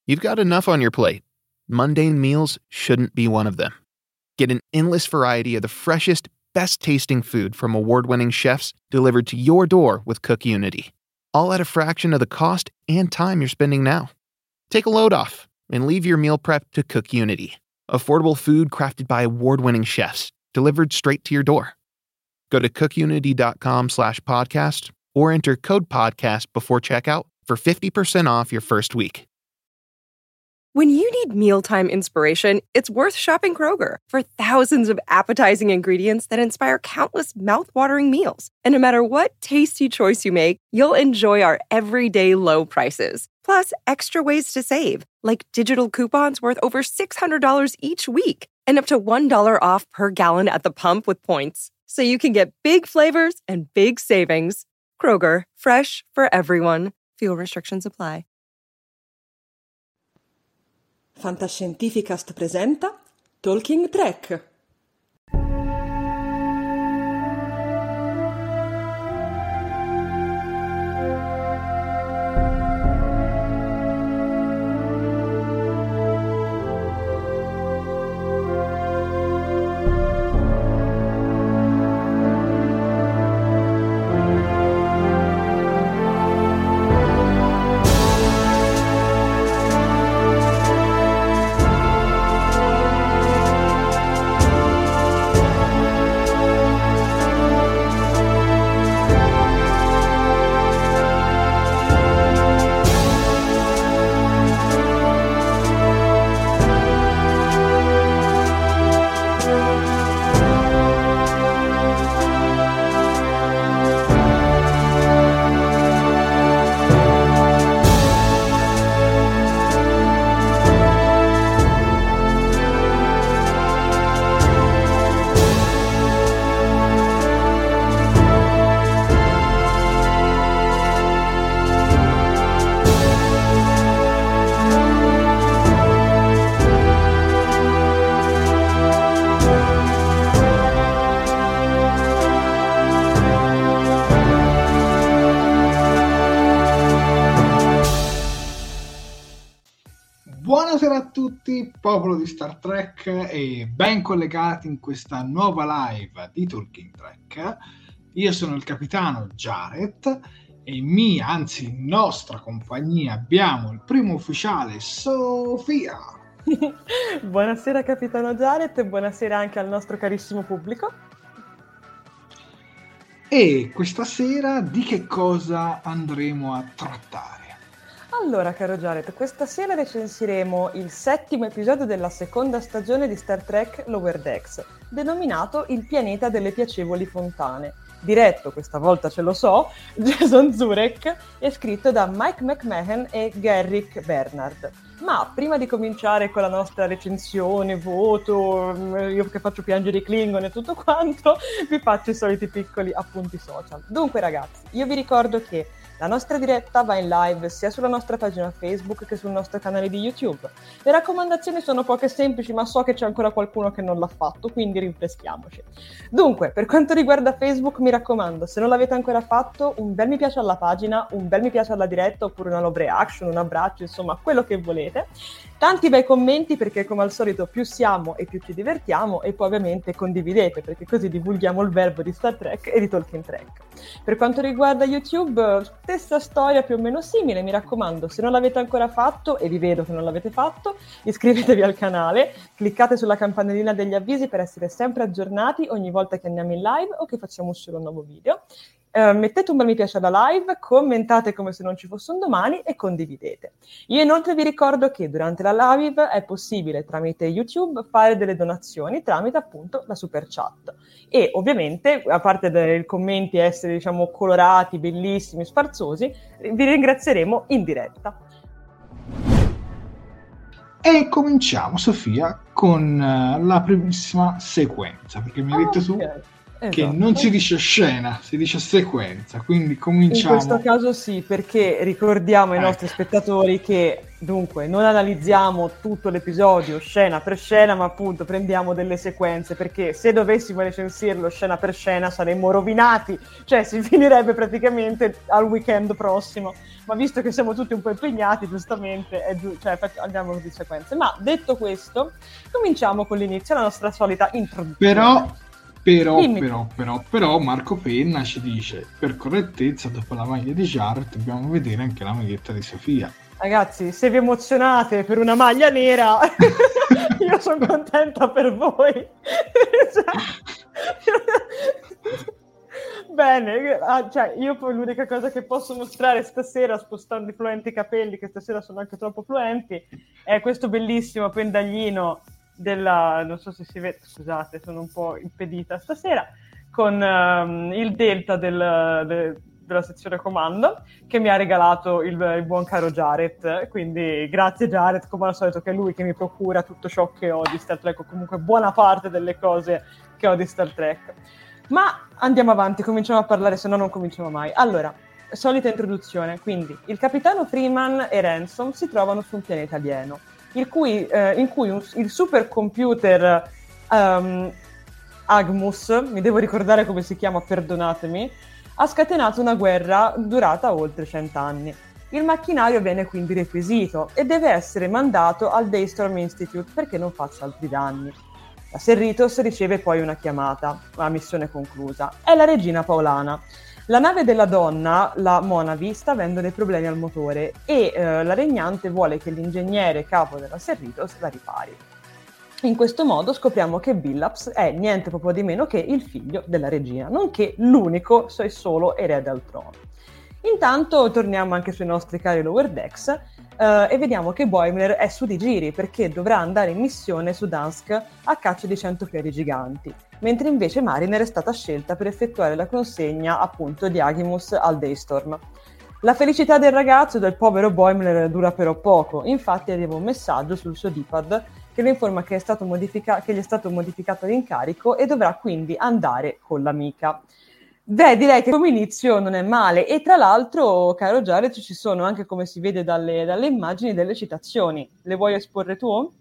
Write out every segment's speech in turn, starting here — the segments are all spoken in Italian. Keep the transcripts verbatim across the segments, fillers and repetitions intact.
You've got enough on your plate. Mundane meals shouldn't be one of them. Get an endless variety of the freshest, best-tasting food from award-winning chefs delivered to your door with CookUnity, all at a fraction of the cost and time you're spending now. Take a load off and leave your meal prep to CookUnity. Affordable food crafted by award-winning chefs, delivered straight to your door. Go to cookunity.com slash podcast or enter code podcast before checkout for fifty percent off your first week. When you need mealtime inspiration, it's worth shopping Kroger for thousands of appetizing ingredients that inspire countless mouth-watering meals. And no matter what tasty choice you make, you'll enjoy our everyday low prices. Plus, extra ways to save, like digital coupons worth over six hundred dollars each week and up to one dollar off per gallon at the pump with points. So you can get big flavors and big savings. Kroger, fresh for everyone. Fuel restrictions apply. Fantascientificast presenta Talking Trek. Buonasera a tutti, popolo di Star Trek, e ben collegati in questa nuova live di Talking Trek. Io sono il capitano Jared e in mia, anzi in nostra compagnia abbiamo il primo ufficiale Sofia. Buonasera capitano Jared e buonasera anche al nostro carissimo pubblico. E questa sera di che cosa andremo a trattare? Allora, caro Jared, questa sera recensiremo il settimo episodio della seconda stagione di Star Trek Lower Decks, denominato Il pianeta delle piacevoli fontane, diretto, questa volta ce lo so, Jason Zurek, e scritto da Mike McMahon e Garrick Bernard. Ma prima di cominciare con la nostra recensione, voto, io che faccio piangere i Klingon e tutto quanto, vi faccio i soliti piccoli appunti social. Dunque ragazzi, io vi ricordo che la nostra diretta va in live sia sulla nostra pagina Facebook che sul nostro canale di YouTube. Le raccomandazioni sono poche e semplici, ma so che c'è ancora qualcuno che non l'ha fatto, quindi rinfreschiamoci. Dunque, per quanto riguarda Facebook, mi raccomando, se non l'avete ancora fatto, un bel mi piace alla pagina, un bel mi piace alla diretta, oppure una love reaction, un abbraccio, insomma, quello che volete. Tanti bei commenti, perché come al solito più siamo e più ci divertiamo, e poi ovviamente condividete, perché così divulghiamo il verbo di Star Trek e di Talking Trek. Per quanto riguarda YouTube, stessa storia più o meno simile, mi raccomando, se non l'avete ancora fatto, e vi vedo che non l'avete fatto, iscrivetevi al canale, cliccate sulla campanellina degli avvisi per essere sempre aggiornati ogni volta che andiamo in live o che facciamo uscire un nuovo video. Uh, mettete un bel mi piace alla live, commentate come se non ci fosse un domani e condividete. Io inoltre vi ricordo che durante la live è possibile tramite YouTube fare delle donazioni tramite appunto la super chat, e ovviamente a parte dei commenti essere diciamo colorati, bellissimi, sfarzosi, vi ringrazieremo in diretta. E cominciamo, Sofia, con uh, la primissima sequenza, perché mi hai detto tu okay. Che esatto. non si dice scena, si dice sequenza, quindi cominciamo. In questo caso sì, perché ricordiamo ai ecco. nostri spettatori che Dunque, non analizziamo tutto l'episodio scena per scena, ma appunto prendiamo delle sequenze, perché se dovessimo recensirlo scena per scena saremmo rovinati, cioè si finirebbe praticamente al weekend prossimo. Ma visto che siamo tutti un po' impegnati, giustamente, è giu- cioè, andiamo di sequenze. Ma detto questo, cominciamo con l'inizio, la nostra solita introduzione. Però, però, Dimmi. però, però, però, Marco Penna ci dice, per correttezza, dopo la maglia di Jared, dobbiamo vedere anche la maglietta di Sofia. Ragazzi, se vi emozionate per una maglia nera, io sono contenta per voi. Bene, ah, cioè io poi l'unica cosa che posso mostrare stasera, spostando i fluenti capelli, che stasera sono anche troppo fluenti, è questo bellissimo pendaglino della, non so se si vede, scusate, sono un po' impedita stasera, con um, il delta del, de, della sezione comando, che mi ha regalato il, il buon caro Jared, quindi grazie Jared, come al solito, che è lui che mi procura tutto ciò che ho di Star Trek, o comunque buona parte delle cose che ho di Star Trek. Ma andiamo avanti, cominciamo a parlare, se no non cominciamo mai. Allora, solita introduzione, quindi il capitano Freeman e Ransom si trovano su un pianeta alieno, il cui, eh, in cui un, il supercomputer um, Agmus, mi devo ricordare come si chiama, perdonatemi, ha scatenato una guerra durata oltre cent'anni. Il macchinario viene quindi requisito e deve essere mandato al Daystorm Institute perché non faccia altri danni. La Cerritos riceve poi una chiamata, la missione conclusa. È la regina Paolana. La nave della donna, la Monavi, sta avendo dei problemi al motore e eh, la regnante vuole che l'ingegnere capo della Cerritos la ripari. In questo modo scopriamo che Billups è niente proprio di meno che il figlio della regina, nonché l'unico e solo erede al trono. Intanto torniamo anche sui nostri cari Lower Decks eh, e vediamo che Boimler è su di giri perché dovrà andare in missione su Dansk a caccia di cento piedi giganti, mentre invece Mariner è stata scelta per effettuare la consegna appunto di Agimus al Daystorm. La felicità del ragazzo e del povero Boimler dura però poco, infatti arriva un messaggio sul suo D-pad che lo informa che, è stato modifica- che gli è stato modificato l'incarico e dovrà quindi andare con l'amica. Beh, direi che come inizio non è male, e tra l'altro, caro Jared, ci sono anche, come si vede dalle, dalle immagini, delle citazioni. Le vuoi esporre tu?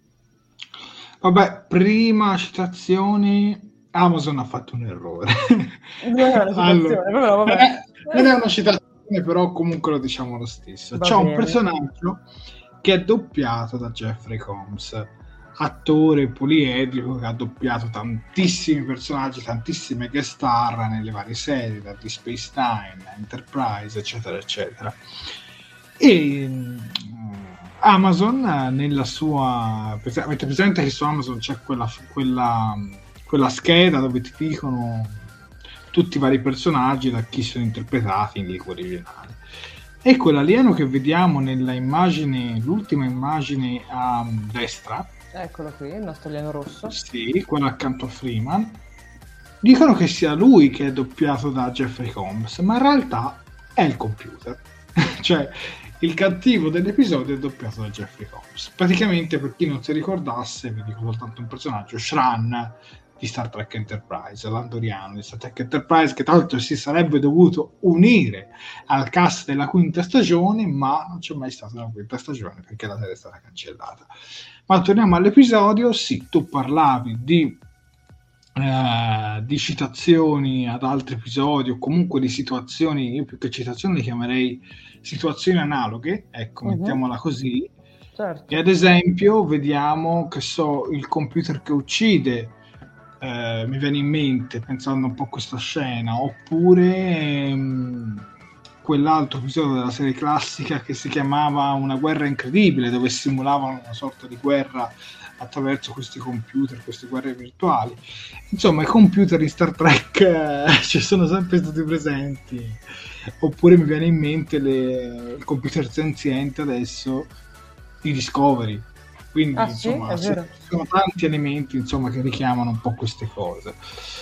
Vabbè, prima citazioni, Amazon ha fatto un errore. Non è una citazione, Allora, però vabbè. eh, non è una citazione, però comunque lo diciamo lo stesso. Va C'è bene. un personaggio che è doppiato da Jeffrey Combs, attore poliedrico che ha doppiato tantissimi personaggi, tantissime guest star nelle varie serie, da Deep Space Nine, Enterprise, eccetera, eccetera. E um, Amazon nella sua... avete presente che su Amazon c'è quella, quella, quella scheda dove ti dicono tutti i vari personaggi da chi sono interpretati in lingua originale. E quell'alieno che vediamo nella immagine, l'ultima immagine a destra, Eccolo qui, il nostro alieno rosso. sì, quello accanto a Freeman, dicono che sia lui che è doppiato da Jeffrey Combs, ma in realtà è il computer. Cioè, il cattivo dell'episodio è doppiato da Jeffrey Combs. Praticamente, per chi non si ricordasse, vi dico soltanto un personaggio, Shran di Star Trek Enterprise, l'andoriano di Star Trek Enterprise, che tra l'altro si sarebbe dovuto unire al cast della quinta stagione, ma non c'è mai stata una quinta stagione perché la serie è stata cancellata. Ma torniamo all'episodio. Sì, tu parlavi di, eh, di citazioni ad altri episodi o comunque di situazioni, io più che citazioni le chiamerei situazioni analoghe, ecco, uh-huh. mettiamola così. Certo. E ad esempio vediamo, che so, il computer che uccide, eh, mi viene in mente pensando un po' a questa scena, oppure ehm, quell'altro episodio della serie classica che si chiamava Una guerra incredibile, dove simulavano una sorta di guerra attraverso questi computer, queste guerre virtuali. Insomma, i computer in Star Trek eh, ci sono sempre stati presenti. Oppure mi viene in mente le, il computer senziente adesso di Discovery. Quindi ah, insomma sì? sono, sono tanti elementi insomma che richiamano un po' queste cose.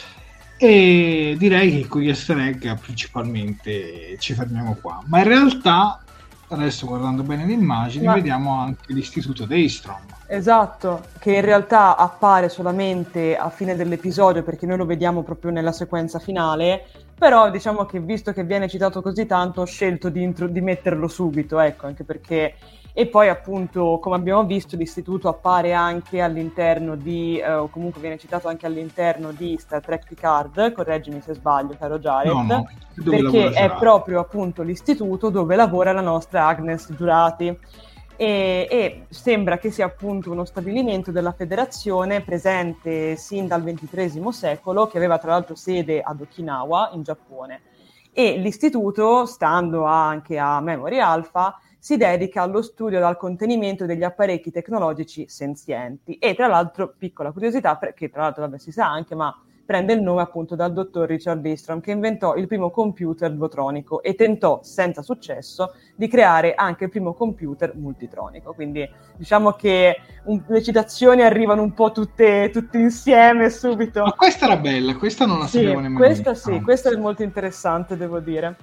E direi che con gli easter egg principalmente ci fermiamo qua, ma in realtà adesso, guardando bene le immagini, ma... vediamo anche l'istituto Daystrom. Esatto, che in realtà appare solamente a fine dell'episodio perché noi lo vediamo proprio nella sequenza finale, però diciamo che visto che viene citato così tanto ho scelto di, intro- di metterlo subito, ecco, anche perché E poi appunto, come abbiamo visto, l'istituto appare anche all'interno di, eh, o comunque viene citato anche all'interno di Star Trek Picard, correggimi se sbaglio caro Jared, no, no, perché è proprio appunto l'istituto dove lavora la nostra Agnes Giurati e, e sembra che sia appunto uno stabilimento della federazione presente sin dal ventitreesimo secolo, che aveva tra l'altro sede ad Okinawa in Giappone, e l'istituto, stando anche a Memory Alpha, si dedica allo studio e al contenimento degli apparecchi tecnologici senzienti. E tra l'altro, piccola curiosità, che tra l'altro vabbè, si sa anche, ma prende il nome appunto dal dottor Richard Bistrom, che inventò il primo computer dvotronico e tentò, senza successo, di creare anche il primo computer multitronico. Quindi diciamo che un, le citazioni arrivano un po' tutte, tutte insieme subito. Ma questa era bella, questa non la sì, sapevo nemmeno. Questa sì, no. Questa è molto interessante, devo dire.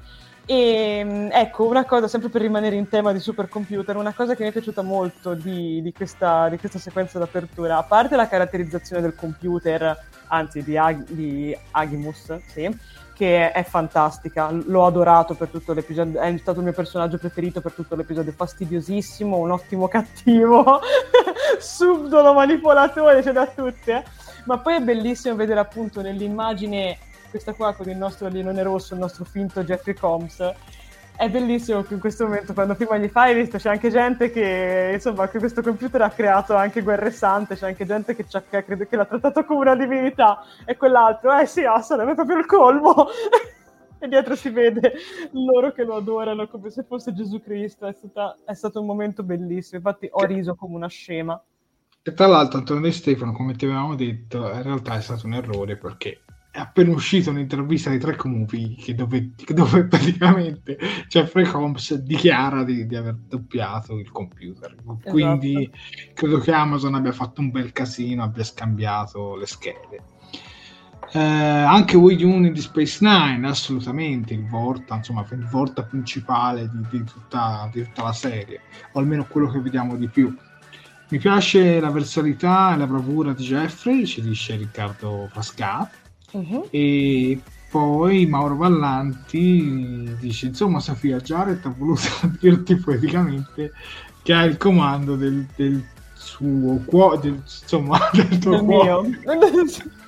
E ecco, una cosa, sempre per rimanere in tema di supercomputer, una cosa che mi è piaciuta molto di, di, questa, di questa sequenza d'apertura, a parte la caratterizzazione del computer, anzi di, Ag- di Agimus, sì, che è fantastica, l'ho adorato per tutto l'episodio, è stato il mio personaggio preferito per tutto l'episodio, fastidiosissimo, un ottimo cattivo, subdolo manipolatore, c'è da tutte, ma poi è bellissimo vedere appunto nell'immagine questa qua con il nostro alienone rosso, il nostro finto Jeffrey Combs. È bellissimo che in questo momento, quando prima gli fai, visto, c'è anche gente che, insomma, che questo computer ha creato anche guerre sante, c'è anche gente che, c'ha, che crede che l'ha trattato come una divinità, e quell'altro, eh sì, ah, sarebbe proprio il colmo. E dietro si vede loro che lo adorano come se fosse Gesù Cristo. È, stata, è stato un momento bellissimo, infatti ho riso come una scema. E tra l'altro Antonio De Stefano, come ti avevamo detto, in realtà è stato un errore, perché è appena uscita un'intervista di Trek Movie che dove, dove praticamente Jeffrey Combs dichiara di, di aver doppiato il computer, esatto. Quindi credo che Amazon abbia fatto un bel casino, abbia scambiato le schede. Eh, anche Wei Yun di Space Nine, assolutamente il Vorta, insomma il Vorta principale di, di, tutta, di tutta la serie, o almeno quello che vediamo di più. Mi piace la versatilità e la bravura di Jeffrey, ci dice Riccardo Frasca. Uh-huh. E poi Mauro Vallanti dice: insomma, Sofia Jared ha voluto dirti poeticamente che ha il comando del, del suo cuore, del, insomma, del tuo del cuore. Mio.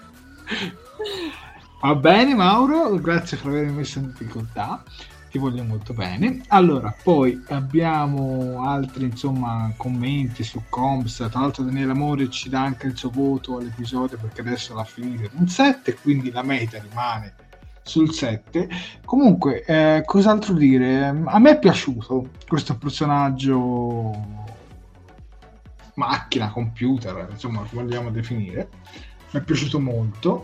Va bene, Mauro, grazie per avermi messo in difficoltà, ti voglio molto bene. Allora, poi abbiamo altri, insomma, commenti su Combs. Tra l'altro Daniele Amore ci dà anche il suo voto all'episodio, perché adesso l'ha finito in un sette, quindi la meta rimane sul sette. Comunque, eh, cos'altro dire? A me è piaciuto questo personaggio macchina, computer, insomma, come vogliamo definire. Mi è piaciuto molto.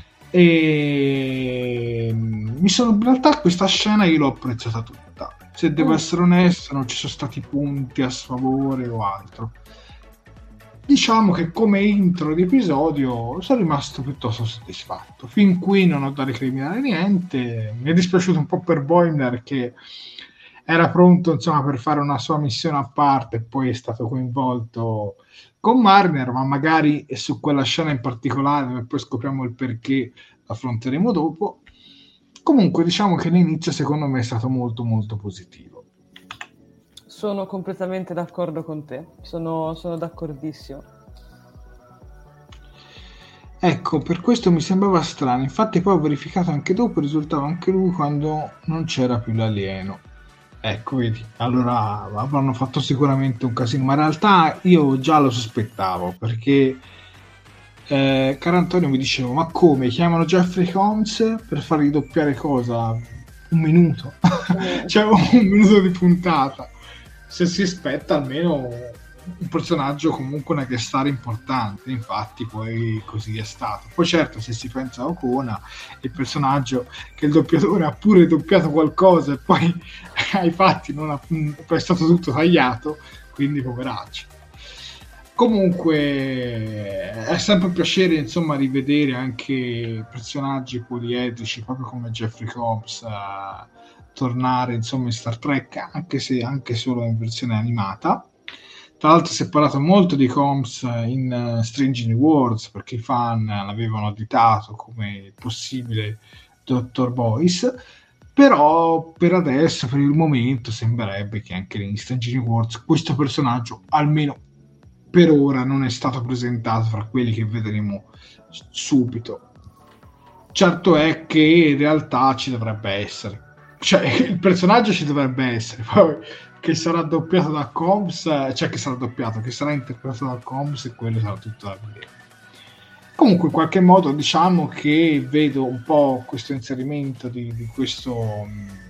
E mi sono, in realtà questa scena io l'ho apprezzata tutta, se devo mm. essere onesto non ci sono stati punti a sfavore o altro. Diciamo che come intro di episodio sono rimasto piuttosto soddisfatto, fin qui non ho da recriminare niente. Mi è dispiaciuto un po' per Boimler, che era pronto, insomma, per fare una sua missione a parte e poi è stato coinvolto con Mariner, ma magari è su quella scena in particolare, dove poi scopriamo il perché, affronteremo dopo. Comunque diciamo che l'inizio secondo me è stato molto molto positivo. Sono completamente d'accordo con te, sono, sono d'accordissimo. Ecco, per questo mi sembrava strano, infatti poi ho verificato anche dopo, risultava anche lui quando non c'era più l'alieno. Ecco, vedi, allora avranno fatto sicuramente un casino, ma in realtà io già lo sospettavo, perché eh, caro Antonio mi dicevo: ma come, chiamano Jeffrey Combs per fargli doppiare cosa? Un minuto? Cioè un minuto di puntata, se si aspetta almeno un personaggio, comunque una guest star importante. Infatti poi così è stato. Poi certo, se si pensa a Okona, il personaggio che il doppiatore ha pure doppiato qualcosa e poi ai fatti non ha, poi è stato tutto tagliato, quindi poveraccio. Comunque è sempre un piacere, insomma, rivedere anche personaggi poliedrici proprio come Jeffrey Combs uh, tornare, insomma, in Star Trek, anche se anche solo in versione animata. Tra l'altro si è parlato molto di Combs in uh, Strange New Worlds, perché i fan l'avevano additato come possibile Dottor Boyce. però per adesso, per il momento, sembrerebbe che anche negli Stagini Wars questo personaggio, almeno per ora, non è stato presentato fra quelli che vedremo subito. Certo è che in realtà ci dovrebbe essere, cioè il personaggio ci dovrebbe essere, poi che sarà doppiato da Combs, cioè che sarà doppiato, che sarà interpretato da Combs, e quello sarà tutto da vedere. Comunque in qualche modo diciamo che vedo un po' questo inserimento di, di questo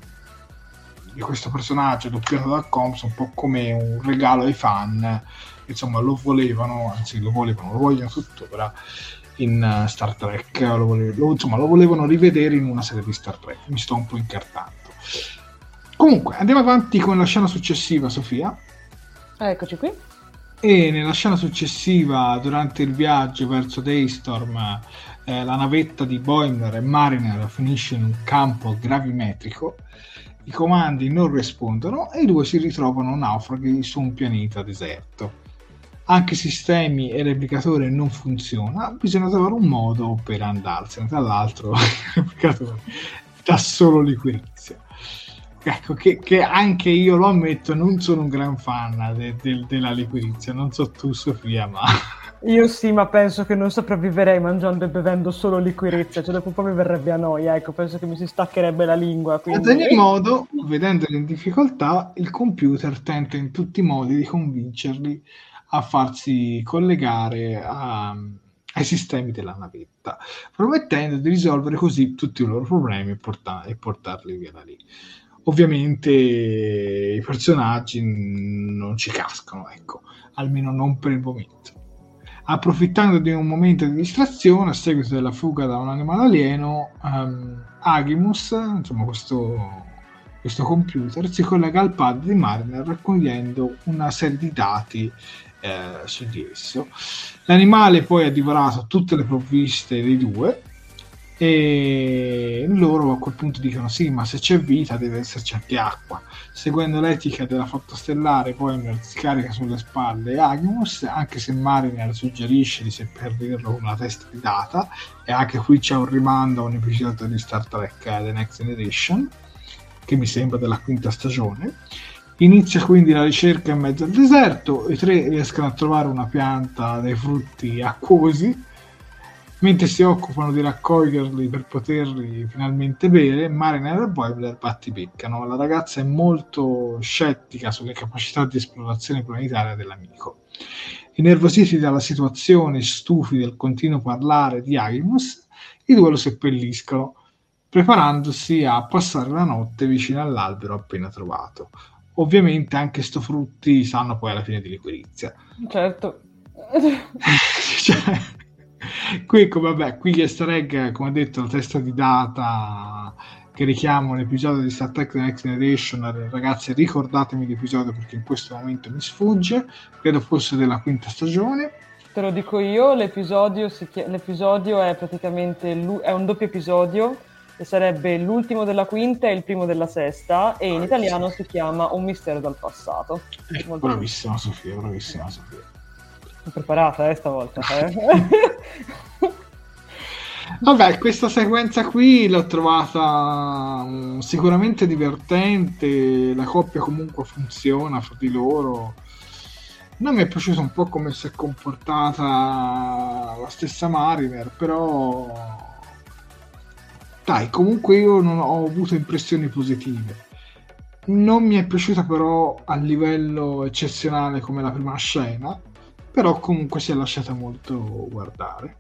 di questo personaggio doppiato da Combs un po' come un regalo ai fan, insomma lo volevano, anzi lo volevano, lo vogliono tuttora in uh, Star Trek, lo, vole- lo, insomma lo volevano rivedere in una serie di Star Trek. Mi sto un po' incartando. Comunque andiamo avanti con la scena successiva, Sofia. Eccoci qui. E nella scena successiva, durante il viaggio verso Daystorm, eh, la navetta di Boimler e Mariner finisce in un campo gravimetrico, i comandi non rispondono e i due si ritrovano naufraghi su un pianeta deserto. Anche sistemi e replicatore non funziona, bisogna trovare un modo per andarsene. Tra l'altro il replicatore dà solo liquirizia. Ecco, che, che anche io lo ammetto, non sono un gran fan de, de, della liquirizia, non so tu Sofia, ma... Io sì, ma penso che non sopravviverei mangiando e bevendo solo liquirizia, cioè dopo un po' mi verrebbe a noia, ecco, penso che mi si staccherebbe la lingua. Quindi... Ad ogni modo, vedendoli in difficoltà, il computer tenta in tutti i modi di convincerli a farsi collegare a, ai sistemi della navetta, promettendo di risolvere così tutti i loro problemi e, porta- e portarli via da lì. Ovviamente i personaggi non ci cascano, ecco, almeno non per il momento. Approfittando di un momento di distrazione a seguito della fuga da un animale alieno, um, Agimus, insomma questo, questo computer, si collega al pad di Mariner raccogliendo una serie di dati eh, su di esso. L'animale poi ha divorato tutte le provviste dei due e loro a quel punto dicono sì, ma se c'è vita deve esserci anche acqua. Seguendo l'etica della flotta stellare, poi si carica sulle spalle Agimus, anche se Mariner suggerisce di seppellirlo con una testa di Data, e anche qui c'è un rimando a un episodio di Star Trek The Next Generation, che mi sembra della quinta stagione. Inizia quindi la ricerca in mezzo al deserto, i tre riescono a trovare una pianta dei frutti acquosi. Mentre si occupano di raccoglierli per poterli finalmente bere, Mariner e Boimler battibeccano. La ragazza è molto scettica sulle capacità di esplorazione planetaria dell'amico. Innervositi dalla situazione, stufi del continuo parlare di Agimus, i due lo seppelliscono, preparandosi a passare la notte vicino all'albero appena trovato. Ovviamente anche sto frutti sanno poi alla fine di liquirizia. Certo. Cioè... Qui, come, vabbè, qui gli easter egg, come detto, la testa di Data che richiama un episodio di Star Trek The Next Generation. Ragazzi, ricordatemi l'episodio perché in questo momento mi sfugge, credo fosse della quinta stagione. Te lo dico io, l'episodio, si chia- l'episodio è praticamente lu- è un doppio episodio e sarebbe l'ultimo della quinta e il primo della sesta, e in italiano si chiama Un mistero dal passato. Eh, bravissima Sofia, bravissima Sofia. Sono preparata eh, stavolta. Eh? Vabbè, questa sequenza qui l'ho trovata um, sicuramente divertente, la coppia comunque funziona fra di loro. Non mi è piaciuto un po' come si è comportata la stessa Mariner, però dai, comunque io non ho avuto impressioni positive. Non mi è piaciuta però a livello eccezionale come la prima scena, però comunque si è lasciata molto guardare.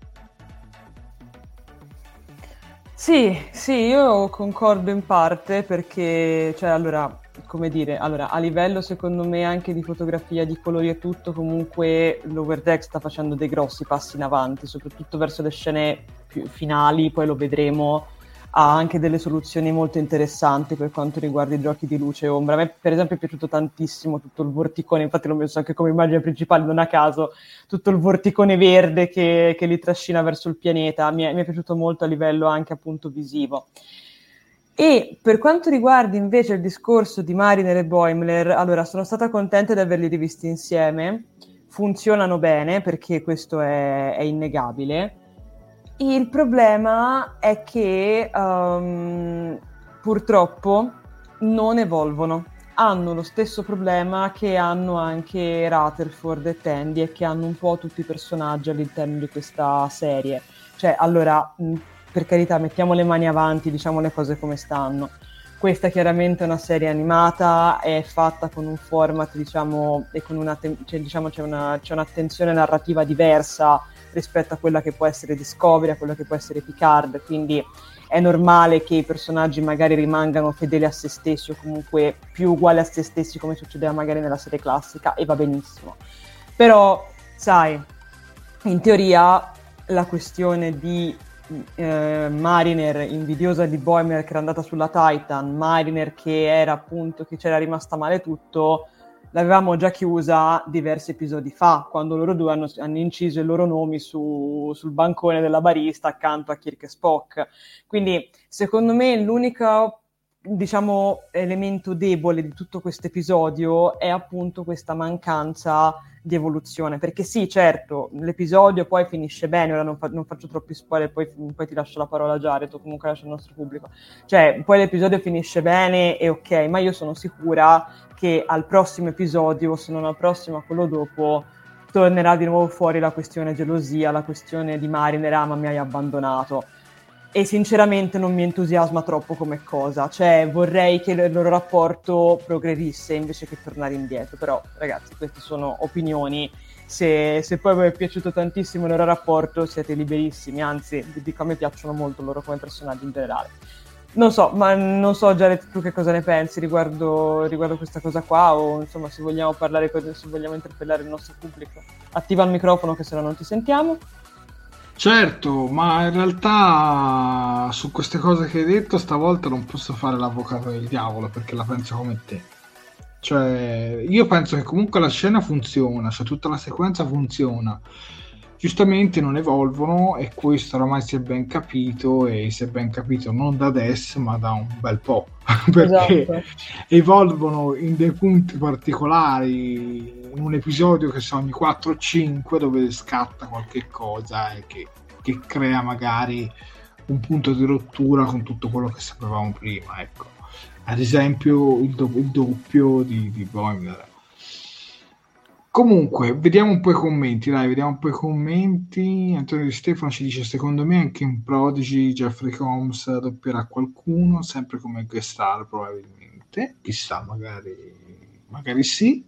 Sì, sì, io concordo in parte perché, cioè, allora, come dire, allora, a livello secondo me anche di fotografia, di colori e tutto, comunque l'Lower Decks sta facendo dei grossi passi in avanti, soprattutto verso le scene più finali, poi lo vedremo, ha anche delle soluzioni molto interessanti per quanto riguarda i giochi di luce e ombra. A me per esempio è piaciuto tantissimo tutto il vorticone, infatti l'ho messo anche come immagine principale, non a caso, tutto il vorticone verde che, che li trascina verso il pianeta, mi è, mi è piaciuto molto a livello anche appunto visivo. E per quanto riguarda invece il discorso di Mariner e Boimler, allora sono stata contenta di averli rivisti insieme, funzionano bene perché questo è, è innegabile. Il problema è che um, purtroppo non evolvono. Hanno lo stesso problema che hanno anche Rutherford e Tandy e che hanno un po' tutti i personaggi all'interno di questa serie. Cioè, allora, mh, per carità, mettiamo le mani avanti, diciamo le cose come stanno. Questa chiaramente è una serie animata, è fatta con un format, diciamo, e con una, te- cioè, diciamo c'è, una, c'è un'attenzione narrativa diversa rispetto a quella che può essere Discovery, a quella che può essere Picard, quindi è normale che i personaggi magari rimangano fedeli a se stessi o comunque più uguali a se stessi come succedeva magari nella serie classica, e va benissimo. Però, sai, in teoria la questione di eh, Mariner invidiosa di Boimler che era andata sulla Titan, Mariner che era appunto, che c'era rimasta male tutto, l'avevamo già chiusa diversi episodi fa, quando loro due hanno, hanno inciso i loro nomi su, sul bancone della barista accanto a Kirk e Spock. Quindi, secondo me, l'unico, diciamo, elemento debole di tutto questo episodio è appunto questa mancanza di evoluzione. Perché sì, certo, l'episodio poi finisce bene, ora non, fa- non faccio troppi spoiler, poi, poi ti lascio la parola a Jared, o comunque lascio il nostro pubblico. Cioè, poi l'episodio finisce bene e ok, ma io sono sicura che al prossimo episodio, se non al prossimo, a quello dopo, tornerà di nuovo fuori la questione gelosia, la questione di Mariner, ah, ma mi hai abbandonato. E sinceramente non mi entusiasma troppo come cosa. Cioè, vorrei che il loro rapporto progredisse invece che tornare indietro. Però, ragazzi, queste sono opinioni. Se, se poi vi è piaciuto tantissimo il loro rapporto, siete liberissimi. Anzi, vi dico, a me piacciono molto loro come personaggi in generale. Non so, ma non so, Jared, tu che cosa ne pensi riguardo, riguardo questa cosa qua, o insomma, se vogliamo parlare, se vogliamo interpellare il nostro pubblico. Attiva il microfono, che se no non ti sentiamo. Certo, ma in realtà su queste cose che hai detto stavolta non posso fare l'avvocato del diavolo, perché la penso come te. Cioè, io penso che comunque la scena funziona, cioè tutta la sequenza funziona. Giustamente non evolvono, e questo oramai si è ben capito, e si è ben capito non da adesso ma da un bel po', perché esatto. Evolvono in dei punti particolari, in un episodio che sono ogni quattro o cinque, dove scatta qualche cosa e che, che crea magari un punto di rottura con tutto quello che sapevamo prima, ecco. Ad esempio il, do- il doppio di, di Boimler. Comunque, vediamo un po' i commenti, dai, vediamo un po' i commenti. Antonio Di Stefano ci dice: secondo me anche in Prodigy Jeffrey Combs doppierà qualcuno, sempre come guest star probabilmente, chissà, magari, magari sì.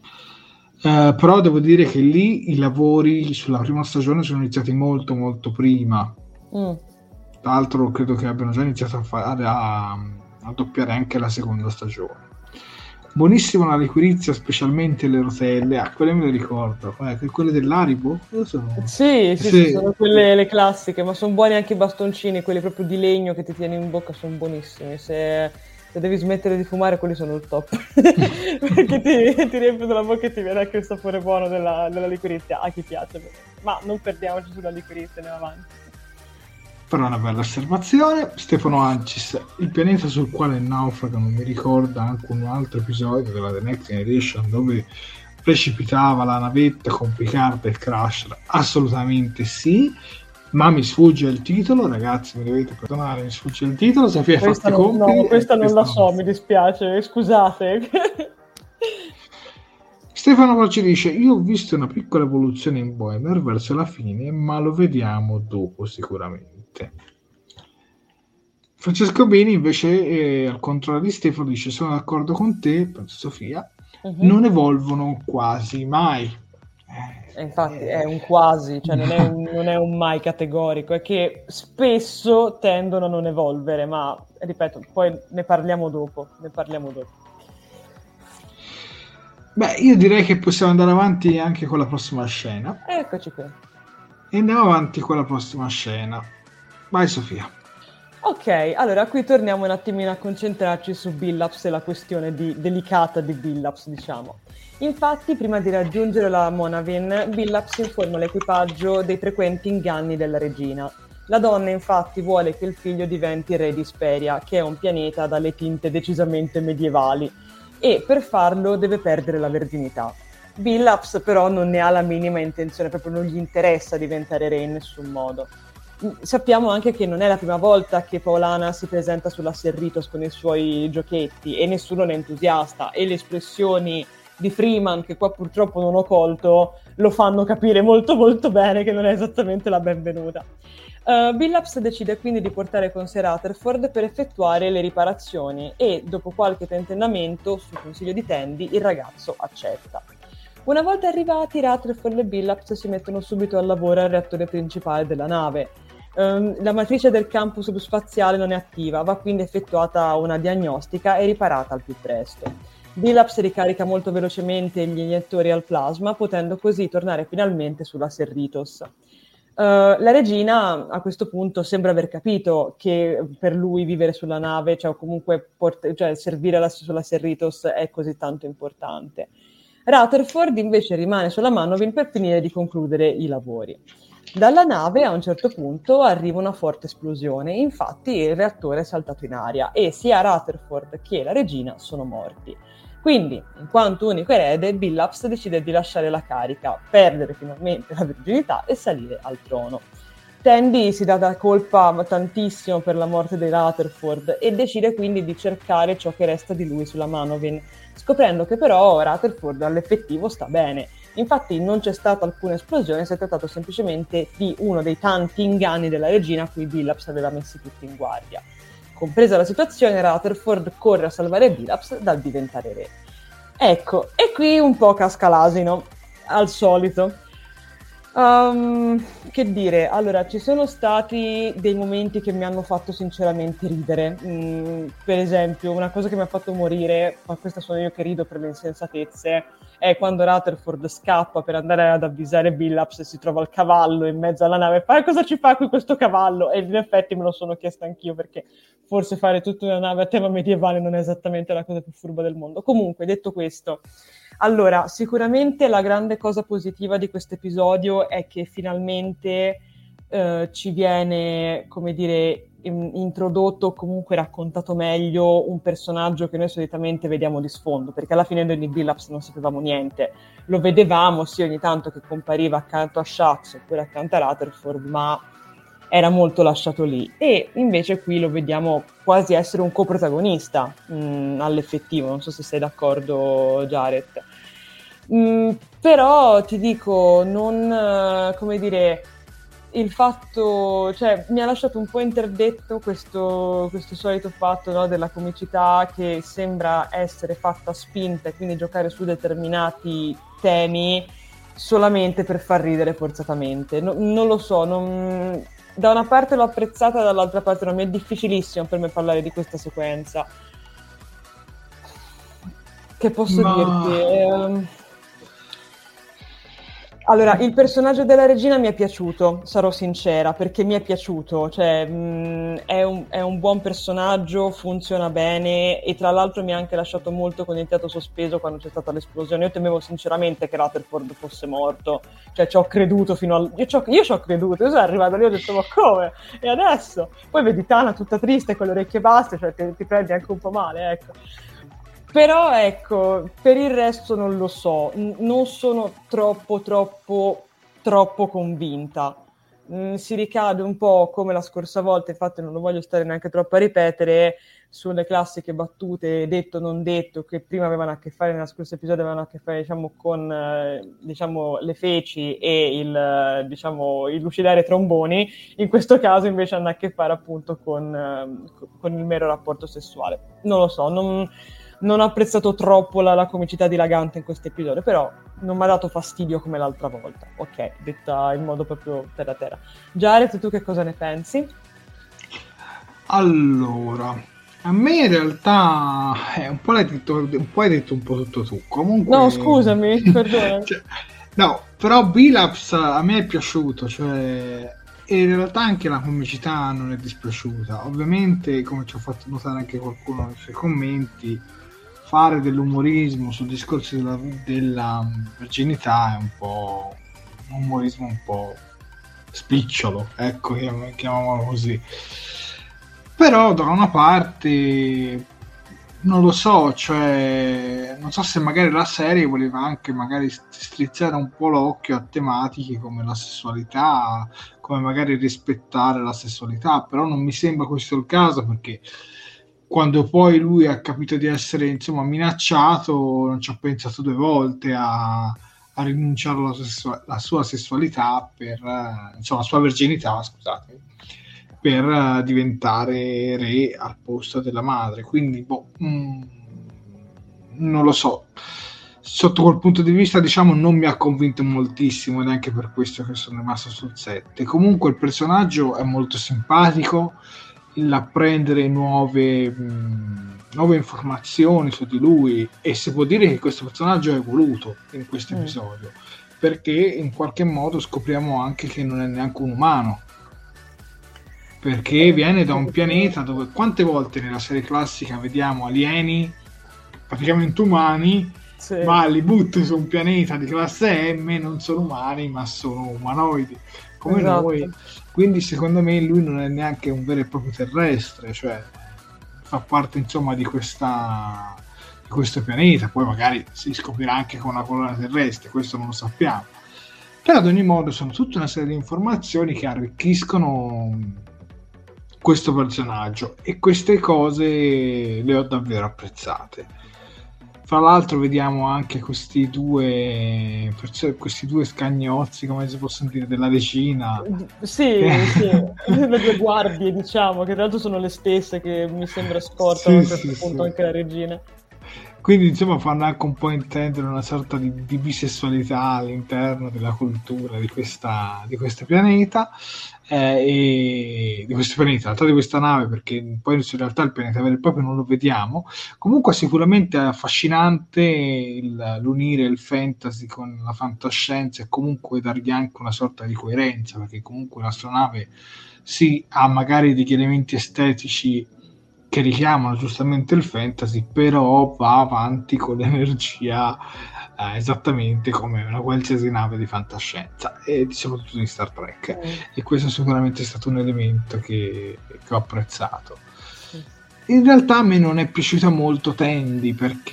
Uh, però devo dire che lì i lavori sulla prima stagione sono iniziati molto molto prima. Mm. Tra l'altro credo che abbiano già iniziato a, fare, a, a doppiare anche la seconda stagione. Buonissima la liquirizia, specialmente le rotelle. Ah, quelle me le ricordo. Eh, quelle dell'Haribo? Sono... Sì, sì, sì, sono quelle le classiche, ma sono buoni anche i bastoncini, quelli proprio di legno che ti tieni in bocca, sono buonissimi. Se, se devi smettere di fumare, quelli sono il top. Perché ti, ti riempiono la bocca e ti viene anche il sapore buono della, della liquirizia. A chi piace, ma non perdiamoci sulla liquirizia, andiamo avanti. Però è una bella osservazione. Stefano Ancis: il pianeta sul quale naufragano mi ricorda anche un altro episodio della The Next Generation dove precipitava la navetta con Picard e Crusher. Assolutamente sì, ma mi sfugge il titolo, ragazzi, mi dovete perdonare, mi sfugge il titolo. Sofia, hai fatto i compiti? No, questa non la so, mi dispiace, scusate. Stefano poi ci dice: io ho visto una piccola evoluzione in Boimler verso la fine, ma lo vediamo dopo sicuramente. Francesco Beni invece, eh, al contrario di Stefano, dice: sono d'accordo con te, penso Sofia, uh-huh. non evolvono quasi mai. Eh, infatti eh, è un quasi, cioè non è un, non è un mai categorico, è che spesso tendono a non evolvere, ma ripeto, poi ne parliamo dopo, ne parliamo dopo. Beh, io direi che possiamo andare avanti anche con la prossima scena. Eccoci qui. E andiamo avanti con la prossima scena. Vai Sofia. Ok, allora qui torniamo un attimino a concentrarci su Billups e la questione di, delicata di Billups, diciamo. Infatti, prima di raggiungere la Monavin, Billups informa l'equipaggio dei frequenti inganni della regina. La donna infatti vuole che il figlio diventi re di Speria, che è un pianeta dalle tinte decisamente medievali, e per farlo deve perdere la verginità. Billups però non ne ha la minima intenzione, proprio non gli interessa diventare re in nessun modo. sappiamo anche che non è la prima volta che Paolana si presenta sulla Cerritos con i suoi giochetti e nessuno ne è entusiasta, e le espressioni di Freeman, che qua purtroppo non ho colto, lo fanno capire molto molto bene che non è esattamente la benvenuta. Uh, Billups decide quindi di portare con sé Rutherford per effettuare le riparazioni e, dopo qualche tentennamento, su consiglio di Tandy, il ragazzo accetta. Una volta arrivati, Rutherford e Billups si mettono subito al lavoro al reattore principale della nave. Um, la matrice del campo subspaziale non è attiva, va quindi effettuata una diagnostica e riparata al più presto. Billups ricarica molto velocemente gli iniettori al plasma, potendo così tornare finalmente sulla Cerritos. Uh, la regina a questo punto sembra aver capito che per lui vivere sulla nave, cioè comunque port- cioè servire la- sulla Cerritos è così tanto importante. Rutherford invece rimane sulla Manowin per finire di concludere i lavori. Dalla nave a un certo punto arriva una forte esplosione, infatti il reattore è saltato in aria e sia Rutherford che la regina sono morti. Quindi, in quanto unico erede, Billups decide di lasciare la carica, perdere finalmente la virginità e salire al trono. Tandy si dà da colpa tantissimo per la morte di Rutherford e decide quindi di cercare ciò che resta di lui sulla Manowin, scoprendo che però Rutherford all'effettivo sta bene. Infatti non c'è stata alcuna esplosione, si è trattato semplicemente di uno dei tanti inganni della regina a cui Billups aveva messi tutti in guardia. Compresa la situazione, Rutherford corre a salvare Billups dal diventare re. Ecco, e qui un po' casca l'asino, al solito. Um, che dire, allora, ci sono stati dei momenti che mi hanno fatto sinceramente ridere. Mm, per esempio, una cosa che mi ha fatto morire, ma questa sono io che rido per le insensatezze, è quando Rutherford scappa per andare ad avvisare Billups e si trova il cavallo in mezzo alla nave e fa: cosa ci fa qui questo cavallo? E in effetti me lo sono chiesto anch'io, perché forse fare tutta una nave a tema medievale non è esattamente la cosa più furba del mondo. Comunque, detto questo, allora, sicuramente la grande cosa positiva di questo episodio è che finalmente eh, ci viene, come dire, in- introdotto o comunque raccontato meglio un personaggio che noi solitamente vediamo di sfondo, perché alla fine noi di Billups non sapevamo niente. Lo vedevamo, sì, ogni tanto che compariva accanto a Shax oppure accanto a Rutherford, ma era molto lasciato lì, e invece qui lo vediamo quasi essere un coprotagonista mh, all'effettivo. Non so se sei d'accordo, Jared. Mm, però ti dico, non, eh, come dire, il fatto, cioè mi ha lasciato un po' interdetto questo, questo solito fatto, no, della comicità che sembra essere fatta a spinta e quindi giocare su determinati temi solamente per far ridere forzatamente. No, non lo so, non... da una parte l'ho apprezzata, dall'altra parte non mi è difficilissimo per me parlare di questa sequenza. Che posso Ma... dirti? Ehm... Allora, il personaggio della regina mi è piaciuto, sarò sincera, perché mi è piaciuto, cioè mh, è, un, è un buon personaggio, funziona bene, e tra l'altro mi ha anche lasciato molto con il fiato sospeso quando c'è stata l'esplosione. Io temevo sinceramente che Rutherford fosse morto, cioè ci ho creduto fino al... Io ci ho, io ci ho creduto, io sono arrivata lì e ho detto: ma come? E adesso? Poi vedi Tana tutta triste con le orecchie basse, cioè ti, ti prendi anche un po' male, ecco. Però ecco, per il resto non lo so, N- non sono troppo troppo troppo convinta. Mm, si ricade un po' come la scorsa volta, infatti non lo voglio stare neanche troppo a ripetere, sulle classiche battute detto non detto che prima avevano a che fare, nella scorsa episodio avevano a che fare, diciamo, con eh, diciamo le feci e il eh, diciamo il lucidare tromboni. In questo caso invece hanno a che fare appunto con, eh, con il mero rapporto sessuale. Non lo so, non Non ho apprezzato troppo la, la comicità dilagante in questo episodio, però non mi ha dato fastidio come l'altra volta. Ok, detta in modo proprio terra terra. Jared, tu che cosa ne pensi? Allora, a me in realtà eh, un po' l'hai detto, un po' hai detto un po' tutto tu. Comunque, No, scusami, perdona. cioè, no, però Billups a me è piaciuto, cioè, e in realtà anche la comicità non è dispiaciuta. Ovviamente, come ci ha fatto notare anche qualcuno nei suoi commenti, fare dell'umorismo sul discorso della, della virginità è un po' un umorismo un po' spicciolo, ecco, chiam- chiamiamolo così. Però da una parte non lo so, cioè non so se magari la serie voleva anche magari strizzare un po' l'occhio a tematiche come la sessualità, come magari rispettare la sessualità, però non mi sembra questo il caso, perché quando poi lui ha capito di essere insomma minacciato non ci ha pensato due volte a, a rinunciare alla sessu- la sua sessualità per eh, insomma la sua virginità, scusate, per uh, diventare re al posto della madre. Quindi boh, mh, non lo so, sotto quel punto di vista diciamo non mi ha convinto moltissimo, neanche per questo che sono rimasto sul sette. Comunque il personaggio è molto simpatico, l'apprendere nuove mh, nuove informazioni su di lui, e si può dire che questo personaggio è evoluto in questo mm. episodio, perché in qualche modo scopriamo anche che non è neanche un umano, perché viene da un pianeta dove quante volte nella serie classica vediamo alieni praticamente umani, sì. ma li butti su un pianeta di classe M, non sono umani ma sono umanoidi come esatto. noi, quindi secondo me lui non è neanche un vero e proprio terrestre, cioè fa parte insomma di questa di questo pianeta, poi magari si scoprirà anche con una colonna terrestre, questo non lo sappiamo, però ad ogni modo sono tutta una serie di informazioni che arricchiscono questo personaggio, e queste cose le ho davvero apprezzate. Fra l'altro vediamo anche questi due questi due scagnozzi, come si possono dire, della regina. Sì, sì. Le due guardie, diciamo, che tra l'altro sono le stesse che mi sembra scortano sì, a un certo sì, punto sì. anche la regina. Quindi insomma fanno anche un po' intendere una sorta di, di bisessualità all'interno della cultura di questa di questo pianeta, eh, e di questo pianeta, in realtà di questa nave, perché poi in realtà il pianeta vero e proprio non lo vediamo. Comunque sicuramente è affascinante il, l'unire il fantasy con la fantascienza, e comunque dargli anche una sorta di coerenza, perché comunque l'astronave sì ha magari degli elementi estetici che richiamano giustamente il fantasy, però va avanti con l'energia eh, esattamente come una qualsiasi nave di fantascienza, e soprattutto di Star Trek, mm. e questo sicuramente è stato un elemento che, che ho apprezzato. In realtà a me non è piaciuta molto Tandy, perché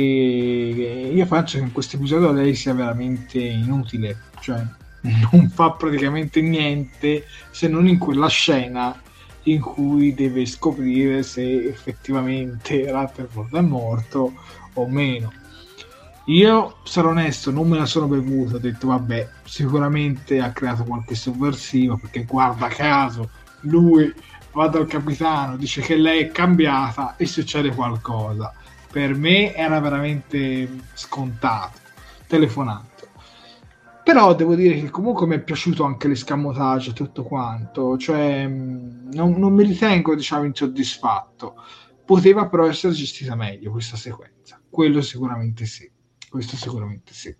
io penso che in questo episodio lei sia veramente inutile, cioè non fa praticamente niente se non in quella scena in cui deve scoprire se effettivamente Rutherford è morto o meno. Io, sarò onesto, non me la sono bevuta, ho detto vabbè, sicuramente ha creato qualche sovversivo, perché guarda caso lui va dal capitano, dice che lei è cambiata e succede qualcosa. Per me era veramente scontato, telefonato. Però devo dire che comunque mi è piaciuto anche l'escamotage e tutto quanto, cioè non, non mi ritengo diciamo insoddisfatto, poteva però essere gestita meglio questa sequenza, quello sicuramente sì, questo sicuramente sì.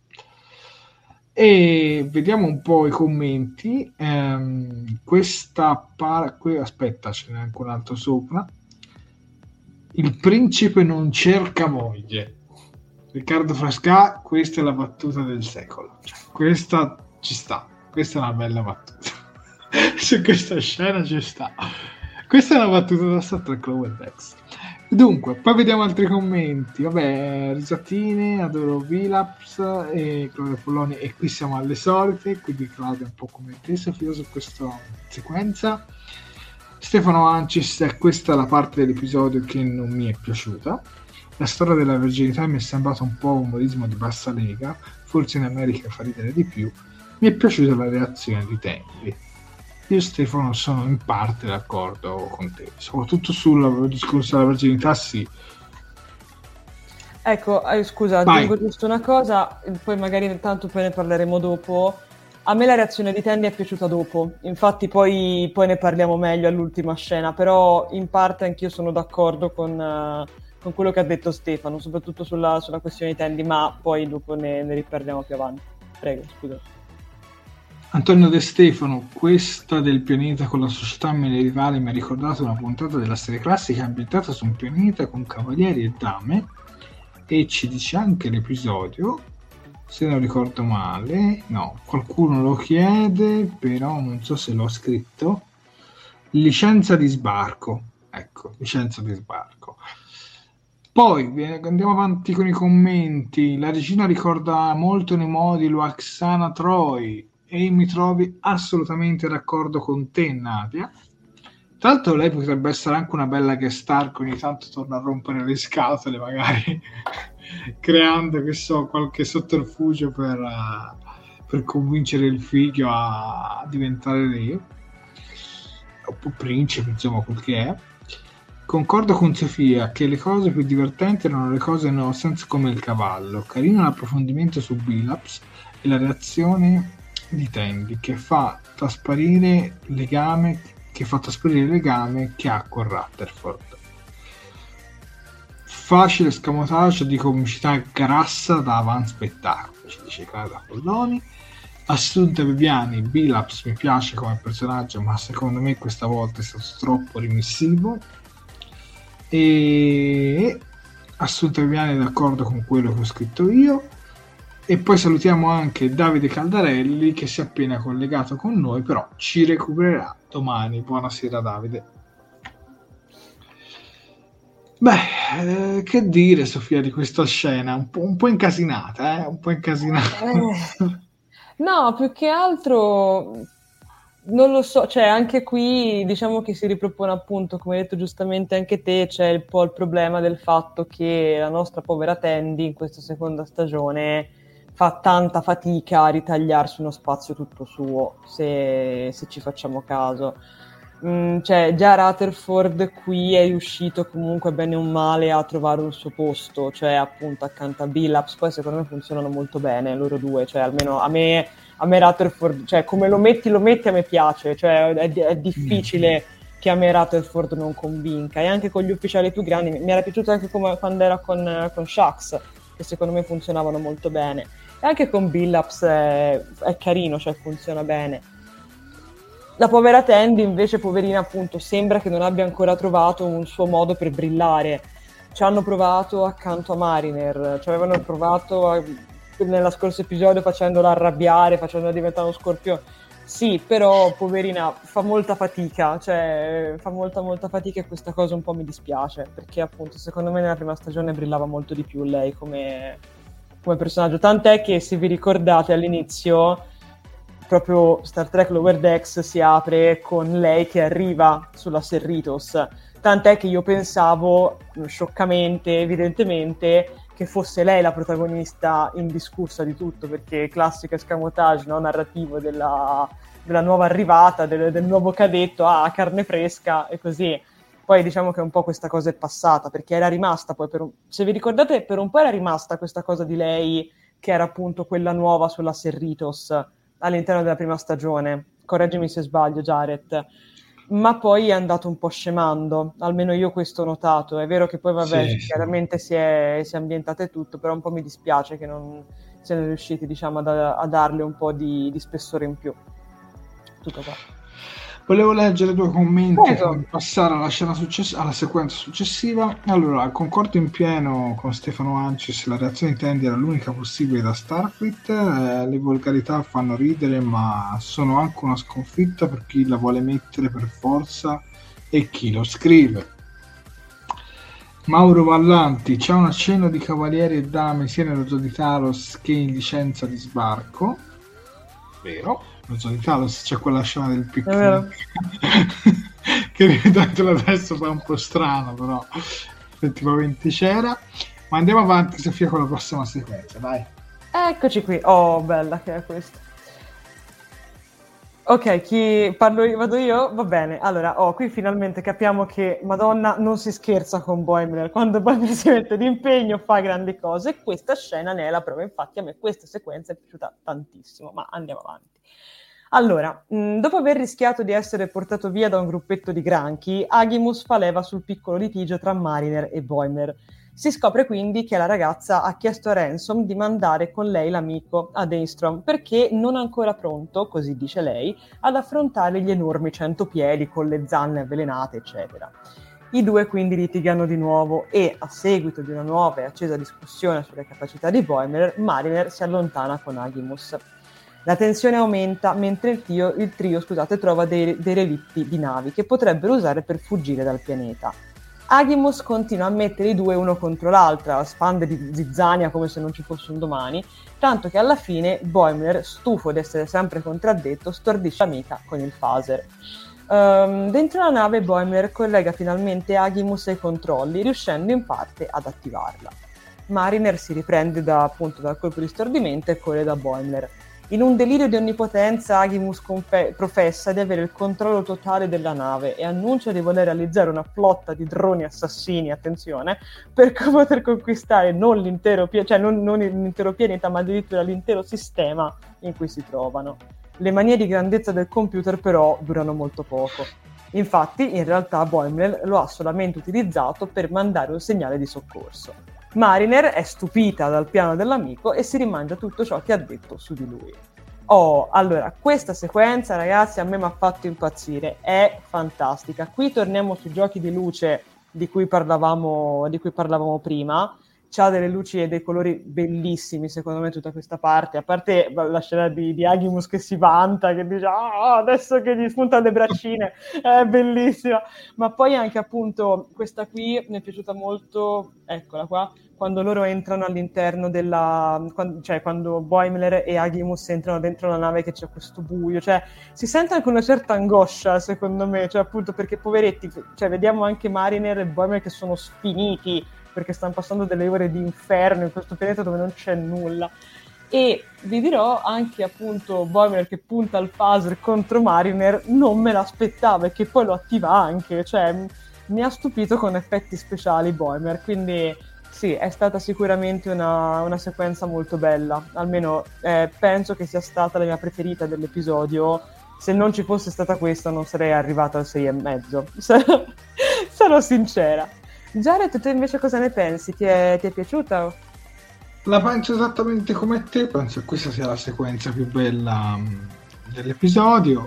E vediamo un po' i commenti. ehm, questa par- que- aspetta, ce n'è anche un altro sopra. Il principe non cerca moglie, Riccardo Frasca, questa è la battuta del secolo, cioè, questa ci sta, questa è una bella battuta su questa scena ci sta, questa è una battuta da Star Trek Lower Decks. Dunque, poi vediamo altri commenti, vabbè, risatine, adoro Vilaps e Claudia Polloni, e qui siamo alle solite, quindi Claudia un po' come te Sofia su questa sequenza. Stefano Ancis, questa è la parte dell'episodio che non mi è piaciuta. La storia della virginità mi è sembrata un po' umorismo di bassa lega, forse in America fa ridere di più. Mi è piaciuta la reazione di Tandy. Io Stefano sono in parte d'accordo con te, soprattutto sul discorso della virginità, sì. Ecco, eh, scusa, aggiungo giusto una cosa, poi magari intanto poi ne parleremo dopo. A me la reazione di Tandy è piaciuta dopo, infatti poi, poi ne parliamo meglio all'ultima scena, però in parte anch'io sono d'accordo con... Uh, con quello che ha detto Stefano, soprattutto sulla, sulla questione di Tandy, ma poi dopo ne, ne riparliamo più avanti. Prego, scusa. Antonio De Stefano, questa del pianeta con la società medievale mi ha ricordato una puntata della serie classica ambientata su un pianeta con cavalieri e dame, e ci dice anche l'episodio, se non ricordo male, no, qualcuno lo chiede, però non so se l'ho scritto, licenza di sbarco, ecco, licenza di sbarco. Poi andiamo avanti con i commenti. La regina ricorda molto nei modi Lwaxana Troi e mi trovi assolutamente d'accordo con te, Nadia. Tra l'altro lei potrebbe essere anche una bella guest star che ogni tanto torna a rompere le scatole, magari creando, che so, qualche sotterfugio per, uh, per convincere il figlio a diventare re o principe, insomma, quel che è. Concordo con Sofia che le cose più divertenti erano le cose no sense come il cavallo. Carino l'approfondimento su Billups e la reazione di Tandy che fa trasparire legame che fa trasparire il legame che ha con Rutherford. Facile scamotage di comicità grassa da avan spettacolo, ci dice Clara Polloni. Assunta Viviani, Billups mi piace come personaggio, ma secondo me questa volta è stato troppo remissivo. E Assunta Viviani è d'accordo con quello che ho scritto io. E poi salutiamo anche Davide Caldarelli che si è appena collegato con noi, però ci recupererà domani. Buonasera Davide. Beh, eh, che dire Sofia di questa scena? Un po', un po' incasinata, eh? Un po' incasinata. Eh, no, più che altro non lo so, cioè anche qui diciamo che si ripropone appunto, come hai detto giustamente anche te, c'è un po' il problema del fatto che la nostra povera Tandy in questa seconda stagione fa tanta fatica a ritagliarsi uno spazio tutto suo, se, se ci facciamo caso. Mm, cioè già Rutherford qui è riuscito comunque bene o male a trovare un suo posto, cioè appunto accanto a Billups. Poi secondo me funzionano molto bene loro due, cioè almeno a me, a me Rutherford, cioè come lo metti lo metti a me piace, cioè è, è difficile che a me Rutherford non convinca. E anche con gli ufficiali più grandi mi era piaciuto anche come quando era con, con Shax, che secondo me funzionavano molto bene. E anche con Billups è, è carino, cioè funziona bene. La povera Tandy invece, poverina, appunto, sembra che non abbia ancora trovato un suo modo per brillare. Ci hanno provato accanto a Mariner, ci avevano provato a, nello scorso episodio facendola arrabbiare, facendola diventare uno scorpione. Sì, però poverina fa molta fatica, cioè fa molta molta fatica e questa cosa un po' mi dispiace, perché appunto secondo me nella prima stagione brillava molto di più lei come, come personaggio, tant'è che se vi ricordate all'inizio proprio Star Trek Lower Decks si apre con lei che arriva sulla Cerritos, tant'è che io pensavo scioccamente, evidentemente, che fosse lei la protagonista indiscussa di tutto, perché classico escamotage, no, narrativo della, della nuova arrivata, del, del nuovo cadetto, ah, carne fresca e così. Poi diciamo che un po' questa cosa è passata, perché era rimasta poi per un, se vi ricordate, per un po' era rimasta questa cosa di lei che era appunto quella nuova sulla Cerritos all'interno della prima stagione, correggimi se sbaglio Jared, ma poi è andato un po' scemando, almeno io questo ho notato. È vero che poi vabbè Sì, chiaramente sì. si è, si è ambientata e tutto, però un po' mi dispiace che non siano riusciti, diciamo, a, a darle un po' di, di spessore in più. Tutto qua. Volevo leggere due commenti Prego. per passare alla scena successiva, alla sequenza successiva. Allora, concordo in pieno con Stefano Ancis, la reazione di Tandy era l'unica possibile da Starfleet. Eh, le volgarità fanno ridere, ma sono anche una sconfitta per chi la vuole mettere per forza e chi lo scrive. Mauro Vallanti, c'è un accenno di cavalieri e dame sia nello Zoo di Talos che in licenza di sbarco. Vero? Nello Zoo di Talos c'è quella scena del picnic che ripetatelo adesso fa un po' strano, però effettivamente c'era. Ma andiamo avanti Sofia con la prossima sequenza, vai. Eccoci qui. Oh, bella che è questa. Ok, chi parlo io, vado io? Va bene. Allora, oh, qui finalmente capiamo che Madonna non si scherza con Boimler. Quando Boimler si mette d'impegno fa grandi cose e questa scena ne è la prova. Infatti a me questa sequenza è piaciuta tantissimo, ma andiamo avanti. Allora, mh, dopo aver rischiato di essere portato via da un gruppetto di granchi, Agimus fa leva sul piccolo litigio tra Mariner e Boimler. Si scopre quindi che la ragazza ha chiesto a Ransom di mandare con lei l'amico ad Daystrom perché non ancora pronto, così dice lei, ad affrontare gli enormi centopiedi con le zanne avvelenate, eccetera. I due quindi litigano di nuovo e, a seguito di una nuova e accesa discussione sulle capacità di Boimler, Mariner si allontana con Agimus. La tensione aumenta mentre il trio, il trio scusate, trova dei, dei relitti di navi che potrebbero usare per fuggire dal pianeta. Agimus continua a mettere i due uno contro l'altra, spande di zizzania come se non ci fosse un domani, tanto che alla fine Boimler, stufo di essere sempre contraddetto, stordisce l'amica con il phaser. Um, dentro la nave Boimler collega finalmente Agimus ai controlli, riuscendo in parte ad attivarla. Mariner si riprende da, appunto dal colpo di stordimento e corre da Boimler. In un delirio di onnipotenza, Agimus confe- professa di avere il controllo totale della nave e annuncia di voler realizzare una flotta di droni assassini, attenzione, per poter conquistare non l'intero, pia- cioè non, non l'intero pianeta, ma addirittura l'intero sistema in cui si trovano. Le manie di grandezza del computer però durano molto poco. Infatti, in realtà, Boimler lo ha solamente utilizzato per mandare un segnale di soccorso. Mariner è stupita dal piano dell'amico e si rimangia tutto ciò che ha detto su di lui. Oh, allora, questa sequenza, ragazzi, a me mi ha fatto impazzire, è fantastica. Qui torniamo sui giochi di luce di cui parlavamo, di cui parlavamo prima. C'ha delle luci e dei colori bellissimi, secondo me, tutta questa parte. A parte la scena di, di Agimus che si vanta, che dice ah, adesso che gli spuntano le braccine, è bellissima. Ma poi anche, appunto, questa qui mi è piaciuta molto, eccola qua, quando loro entrano all'interno della... Quando, cioè, quando Boimler e Agimus entrano dentro la nave che c'è questo buio. Cioè, si sente anche una certa angoscia, secondo me. Cioè, appunto, perché poveretti, cioè, vediamo anche Mariner e Boimler che sono sfiniti, perché stanno passando delle ore di inferno in questo pianeta dove non c'è nulla. E vi dirò anche, appunto, Boimler che punta il phaser contro Mariner, non me l'aspettavo, e che poi lo attiva anche, cioè mi ha stupito con effetti speciali Boimler, quindi sì, è stata sicuramente una, una sequenza molto bella, almeno eh, penso che sia stata la mia preferita dell'episodio. Se non ci fosse stata questa non sarei arrivata al sei e mezzo, sarò sincera. Jared, tu invece cosa ne pensi? Ti è, ti è piaciuta? La penso esattamente come te, penso che questa sia la sequenza più bella dell'episodio.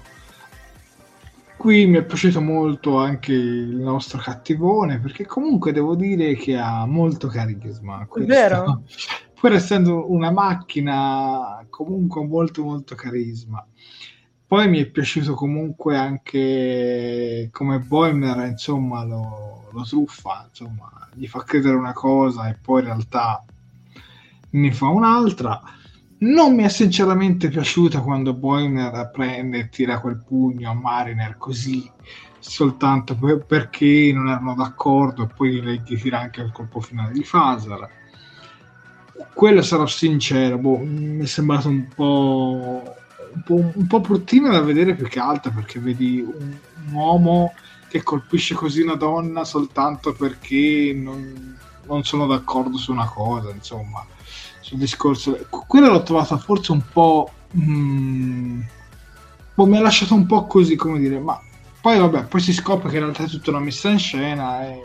Qui mi è piaciuto molto anche il nostro cattivone, perché comunque devo dire che ha molto carisma. Questo, vero? pur essendo una macchina, comunque molto molto carisma. Poi mi è piaciuto comunque anche come Boimler, insomma, lo, lo truffa, insomma, gli fa credere una cosa e poi in realtà ne fa un'altra. Non mi è sinceramente piaciuta quando Boimler prende e tira quel pugno a Mariner così, soltanto per, perché non erano d'accordo, e poi lei gli tira anche il colpo finale di phaser. Quello, sarò sincero, boh, mi è sembrato un po'... Un po', un po' bruttina da vedere, più che altro perché vedi un, un uomo che colpisce così una donna soltanto perché non, non sono d'accordo su una cosa, insomma, sul discorso. Quello l'ho trovato forse un po', mm, boh, mi ha lasciato un po' così, come dire, ma poi vabbè, poi si scopre che in realtà è tutta una messa in scena e...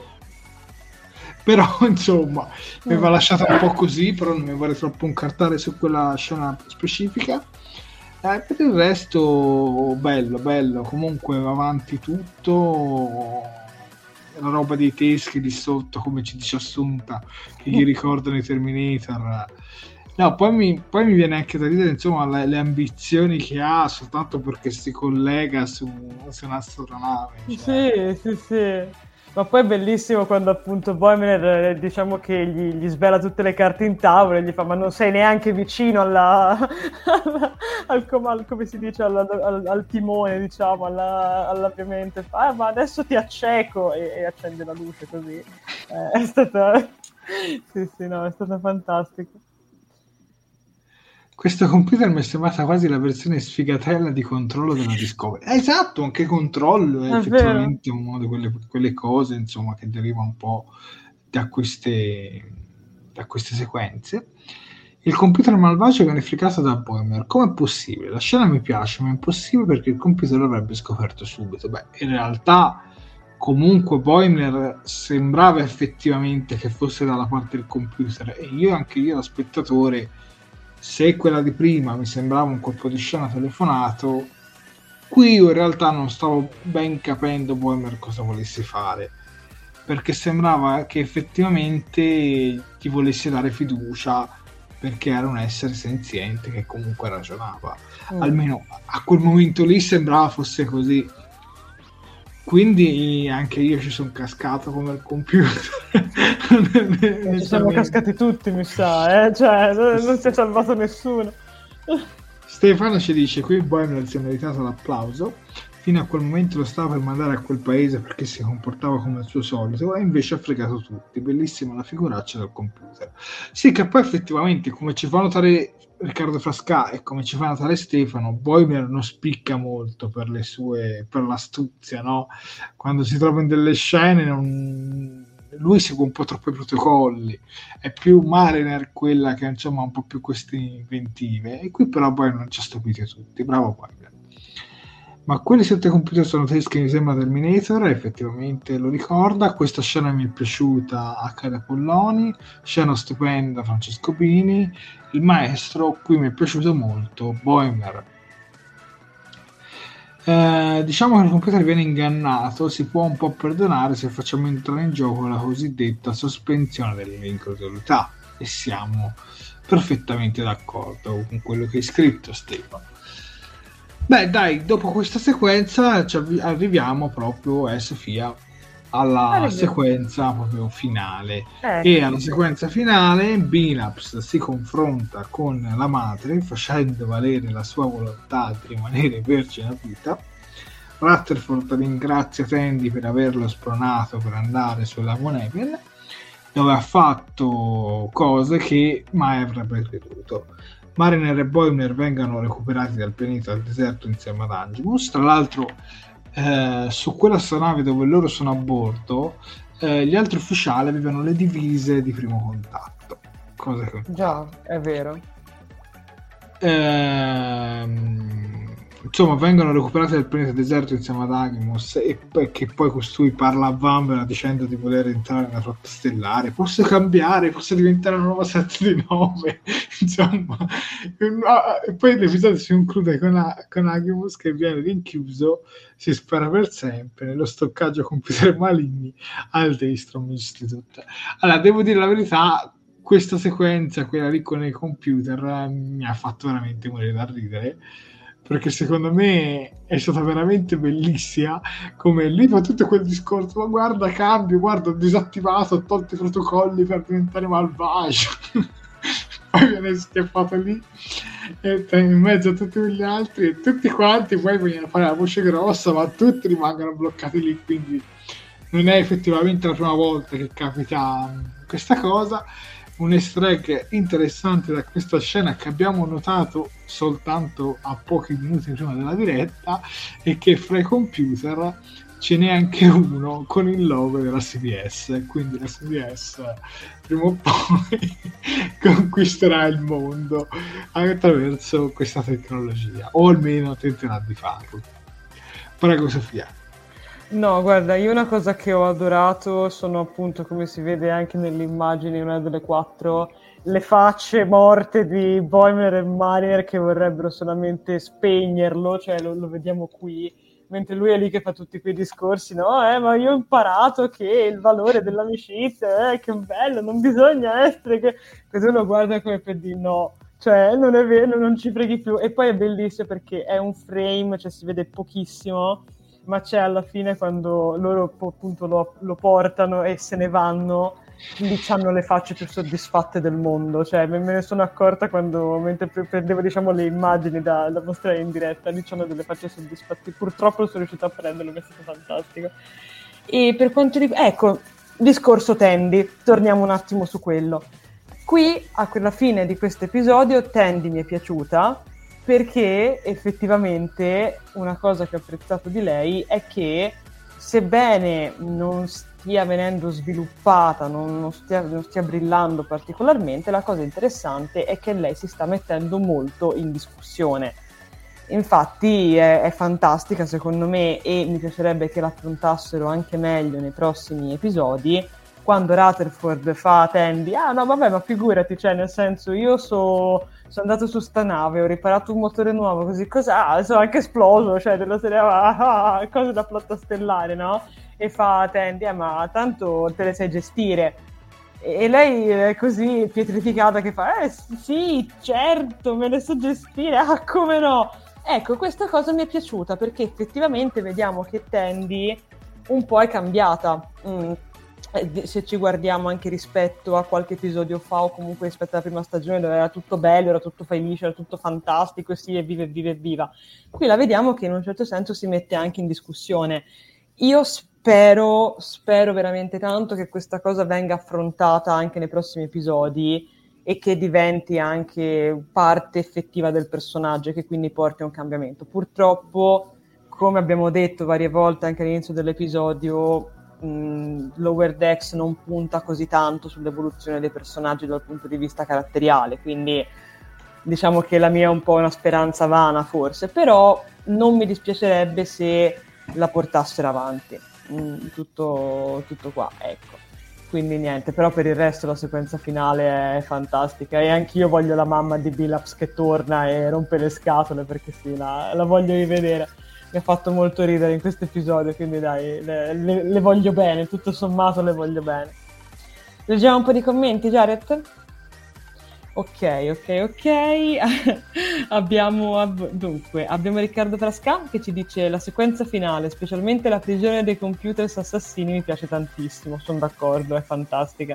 però insomma mi aveva lasciato un po' così, però non mi vorrei troppo incartare su quella scena specifica. Eh, per il resto bello, bello, comunque va avanti tutto, la roba dei teschi di sotto, come ci dice Assunta, che gli ricordano i Terminator. No, poi mi, poi mi viene anche da ridere, insomma, le, le ambizioni che ha soltanto perché si collega su, su un'astronave. Cioè. Sì, sì, sì. Ma poi è bellissimo quando appunto Boimler, diciamo che gli, gli svela tutte le carte in tavola e gli fa ma non sei neanche vicino alla, alla al, al, come si dice, alla, al, al timone, diciamo, alla, all'avviamento. Fa ah, ma adesso ti acceco e, e accende la luce così. Eh, è stata sì, sì, no, è stata fantastica. Questo computer mi è sembrata quasi la versione sfigatella di Controllo della Discovery. Eh, esatto, anche Controllo è, è effettivamente vero. Una di quelle, quelle cose, insomma, che deriva un po' da queste, da queste sequenze. Il computer malvagio viene fregato da Boimler. Com'è possibile? La scena mi piace, ma è impossibile perché il computer l'avrebbe scoperto subito. Beh, in realtà comunque Boimler sembrava effettivamente che fosse dalla parte del computer, e io, anche io da spettatore, se quella di prima mi sembrava un colpo di scena telefonato, qui io in realtà non stavo ben capendo Boimler cosa volesse fare, perché sembrava che effettivamente gli volesse dare fiducia perché era un essere senziente che comunque ragionava. Mm. Almeno a quel momento lì sembrava fosse così. quindi anche io ci sono cascato come il computer. Ci siamo cascati tutti, mi sa, eh? Cioè, non si è salvato nessuno. Stefano ci dice: qui Boimler si è meritato l'applauso, fino a quel momento lo stava per mandare a quel paese perché si comportava come il suo solito, e invece ha fregato tutti. Bellissima la figuraccia del computer. Sì, che poi effettivamente, come ci fa notare Riccardo Frasca e come ci fa notare Stefano, Boimler non spicca molto per le sue, per l'astuzia, no? Quando si trova in delle scene non... lui segue un po' troppo i protocolli, è più Mariner quella che insomma ha un po' più queste inventive, e qui però Boimler non ci ha stupiti tutti. Bravo Boimler. Ma quelli sette computer sono tedeschi, mi sembra Terminator, effettivamente lo ricorda. Questa scena mi è piaciuta, Accade Polloni, scena stupenda, Francesco Pini. Il maestro qui mi è piaciuto molto, Boimler. Eh, diciamo che il computer viene ingannato, si può un po' perdonare se facciamo entrare in gioco la cosiddetta sospensione dell'incredulità, e siamo perfettamente d'accordo con quello che hai scritto, Stefano. Beh, dai, dopo questa sequenza ci avvi- arriviamo proprio, eh, Sofia, alla Arriviamo. sequenza proprio finale. Ecco. E alla sequenza finale Binaps si confronta con la madre, facendo valere la sua volontà di rimanere vergine a vita. Rutherford ringrazia Tandy per averlo spronato per andare sulla Moneven, dove ha fatto cose che mai avrebbe creduto. Mariner e Boimler vengono recuperati dal pianeta al deserto insieme ad Angimus. Tra l'altro, eh, su quella astronave dove loro sono a bordo, eh, gli altri ufficiali avevano le divise di primo contatto. Cosa che... Già, è vero. Ehm, insomma, vengono recuperati dal pianeta deserto insieme ad Agimus, e poi, che poi costui parla a Vanvera dicendo di voler entrare nella flotta stellare. Posso cambiare, posso diventare una nuova sette di nove. Insomma, e poi l'episodio si conclude con, a, con Agimus che viene rinchiuso, si spera per sempre, nello stoccaggio computer maligni al Daystrom Institute. Allora, devo dire la verità, questa sequenza, quella lì con i computer, eh, mi ha fatto veramente morire da ridere, perché secondo me è stata veramente bellissima, come lì fa tutto quel discorso: ma guarda, cambio, guarda, ho disattivato, ho tolto i protocolli per diventare malvagio. Poi viene schiaffato lì e in mezzo a tutti gli altri, e tutti quanti poi vogliono fare la voce grossa, ma tutti rimangono bloccati lì. Quindi non è effettivamente la prima volta che capita questa cosa. Un easter egg interessante da questa scena, che abbiamo notato soltanto a pochi minuti prima della diretta, è che fra i computer ce n'è anche uno con il logo della C B S, quindi la C B S prima o poi conquisterà il mondo attraverso questa tecnologia, o almeno tenterà di farlo. Prego Sofia. No, guarda, io una cosa che ho adorato sono appunto, come si vede anche nelle immagini, una delle quattro, le facce morte di Boimler e Mariner che vorrebbero solamente spegnerlo, cioè lo, lo vediamo qui, mentre lui è lì che fa tutti quei discorsi, no? Eh, ma io ho imparato che il valore dell'amicizia, eh, che bello, non bisogna essere che... Così lo guarda come per dire no, cioè non è vero, non ci freghi più. E poi è bellissimo perché è un frame, cioè si vede pochissimo, ma c'è alla fine quando loro appunto lo, lo portano e se ne vanno, lì c'hanno le facce più soddisfatte del mondo, cioè me, me ne sono accorta quando, mentre prendevo diciamo le immagini da, da mostrare in diretta, lì c'hanno delle facce soddisfatte, purtroppo non sono riuscita a prenderlo, ma è stato fantastico. E per quanto riguarda, ecco, discorso Tandy, torniamo un attimo su quello. Qui, alla fine di questo episodio, Tandy mi è piaciuta, perché effettivamente una cosa che ho apprezzato di lei è che, sebbene non stia venendo sviluppata, non, non, stia, non stia brillando particolarmente, la cosa interessante è che lei si sta mettendo molto in discussione. Infatti è, è fantastica secondo me, e mi piacerebbe che l'affrontassero anche meglio nei prossimi episodi, quando Rutherford fa a Tandy: ah no vabbè, ma figurati, cioè nel senso, io so... sono andato su sta nave, ho riparato un motore nuovo, così cosa, ah, sono anche esploso, cioè della serie, ah, ah, cose da flotta stellare, no? E fa Tandy: eh, ma tanto te le sai gestire. E lei è così pietrificata che fa: eh sì, certo, me le so gestire, ah come no? Ecco, questa cosa mi è piaciuta, perché effettivamente vediamo che Tandy un po' è cambiata. Mm. Se ci guardiamo anche rispetto a qualche episodio fa o comunque rispetto alla prima stagione dove era tutto bello, era tutto felice, era tutto fantastico, e sì, e vive, vive, viva. Qui la vediamo che in un certo senso si mette anche in discussione. Io spero, spero veramente tanto che questa cosa venga affrontata anche nei prossimi episodi e che diventi anche parte effettiva del personaggio e che quindi porti a un cambiamento. Purtroppo, come abbiamo detto varie volte anche all'inizio dell'episodio, Lower Decks non punta così tanto sull'evoluzione dei personaggi dal punto di vista caratteriale, quindi diciamo che la mia è un po' una speranza vana forse, però non mi dispiacerebbe se la portassero avanti. Mm, tutto, tutto qua, ecco. Quindi niente, però per il resto la sequenza finale è fantastica e anch'io voglio la mamma di Billups che torna e rompe le scatole, perché sì, la, la voglio rivedere. Mi ha fatto molto ridere in questo episodio, quindi dai, le, le, le voglio bene, tutto sommato le voglio bene. Leggiamo un po' di commenti, Jared? Ok, ok, ok. abbiamo, ab- dunque, abbiamo Riccardo Frasca che ci dice: la sequenza finale, specialmente la prigione dei computers assassini, mi piace tantissimo, sono d'accordo, è fantastica.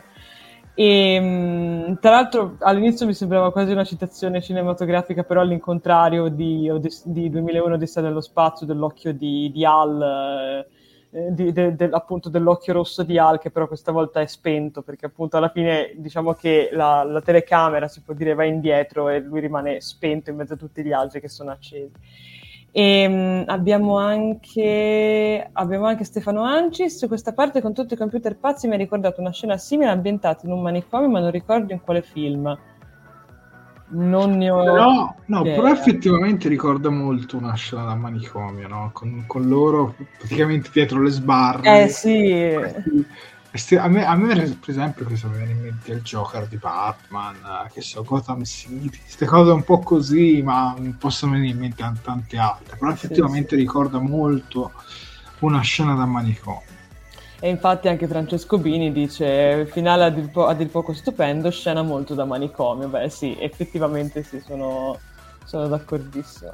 E tra l'altro all'inizio mi sembrava quasi una citazione cinematografica, però all'incontrario di, di duemilauno Odissea dello spazio, dell'occhio di, di Hal, eh, di, de, de, appunto dell'occhio rosso di Hal, che però questa volta è spento, perché appunto alla fine diciamo che la, la telecamera, si può dire, va indietro e lui rimane spento in mezzo a tutti gli altri che sono accesi. E um, abbiamo anche abbiamo anche Stefano Ancis. Questa parte con tutti i computer pazzi mi ha ricordato una scena simile ambientata in un manicomio, ma non ricordo in quale film. Non ne ho no, no, però effettivamente ricorda molto una scena da manicomio, no? Con, con loro praticamente dietro le sbarre. Eh sì. Questi, a, me, a me per esempio questo mi viene in mente il Joker di Batman, che so, Gotham City, queste cose un po' così, ma non possono venire in mente tante altre, però effettivamente sì, sì. ricorda molto una scena da manicomio. E infatti anche Francesco Bini dice: finale a dir, po- a dir poco stupendo, scena molto da manicomio. Beh sì, effettivamente sì, sono, sono d'accordissimo.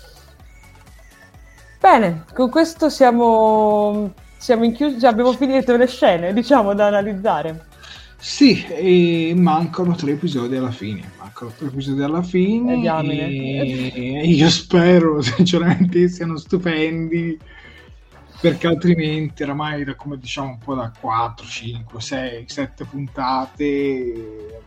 Bene, con questo siamo, siamo in chiuso, cioè abbiamo finito le scene, diciamo, da analizzare. Sì, e mancano tre episodi alla fine. Mancano tre episodi alla fine. E, e io spero sinceramente siano stupendi, perché altrimenti oramai da, come diciamo, un po' da quattro, cinque, sei, sette puntate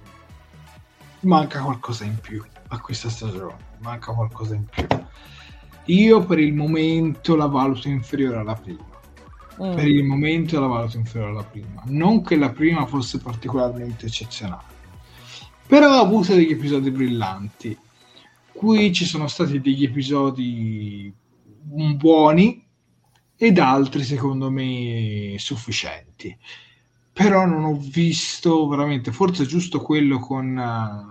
manca qualcosa in più a questa stagione, manca qualcosa in più. Io per il momento la valuto inferiore alla prima. Mm. Per il momento la valuto inferiore alla prima. Non che la prima fosse particolarmente eccezionale, però ha avuto degli episodi brillanti. Qui ci sono stati degli episodi buoni ed altri secondo me sufficienti, però non ho visto veramente, forse giusto quello con uh,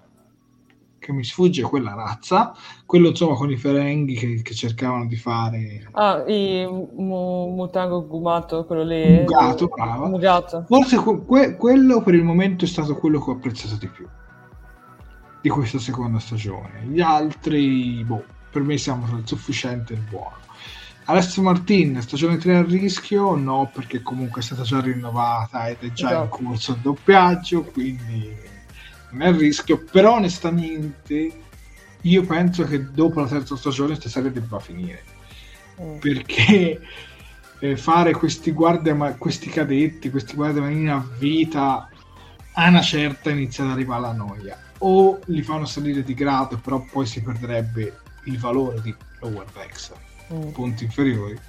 che mi sfugge, quella razza, quello insomma con i ferenghi che, che cercavano di fare ah, i mu, Mutango Gumato, quello lì, Mugato, brava. Mugato. Forse que- quello per il momento è stato quello che ho apprezzato di più di questa seconda stagione. Gli altri, boh, per me siamo tra il sufficiente e il buono. Alessio Martin, stagione tre a rischio? No, perché comunque è stata già rinnovata ed è già esatto. in corso il doppiaggio, quindi non è a rischio, però onestamente io penso che dopo la terza stagione questa serie debba finire, mm. perché eh, fare questi guardia, questi cadetti, questi guardiamarini a vita a una certa inizia ad arrivare la noia, o li fanno salire di grado, però poi si perderebbe il valore di Lower Decks, mm. punti inferiori.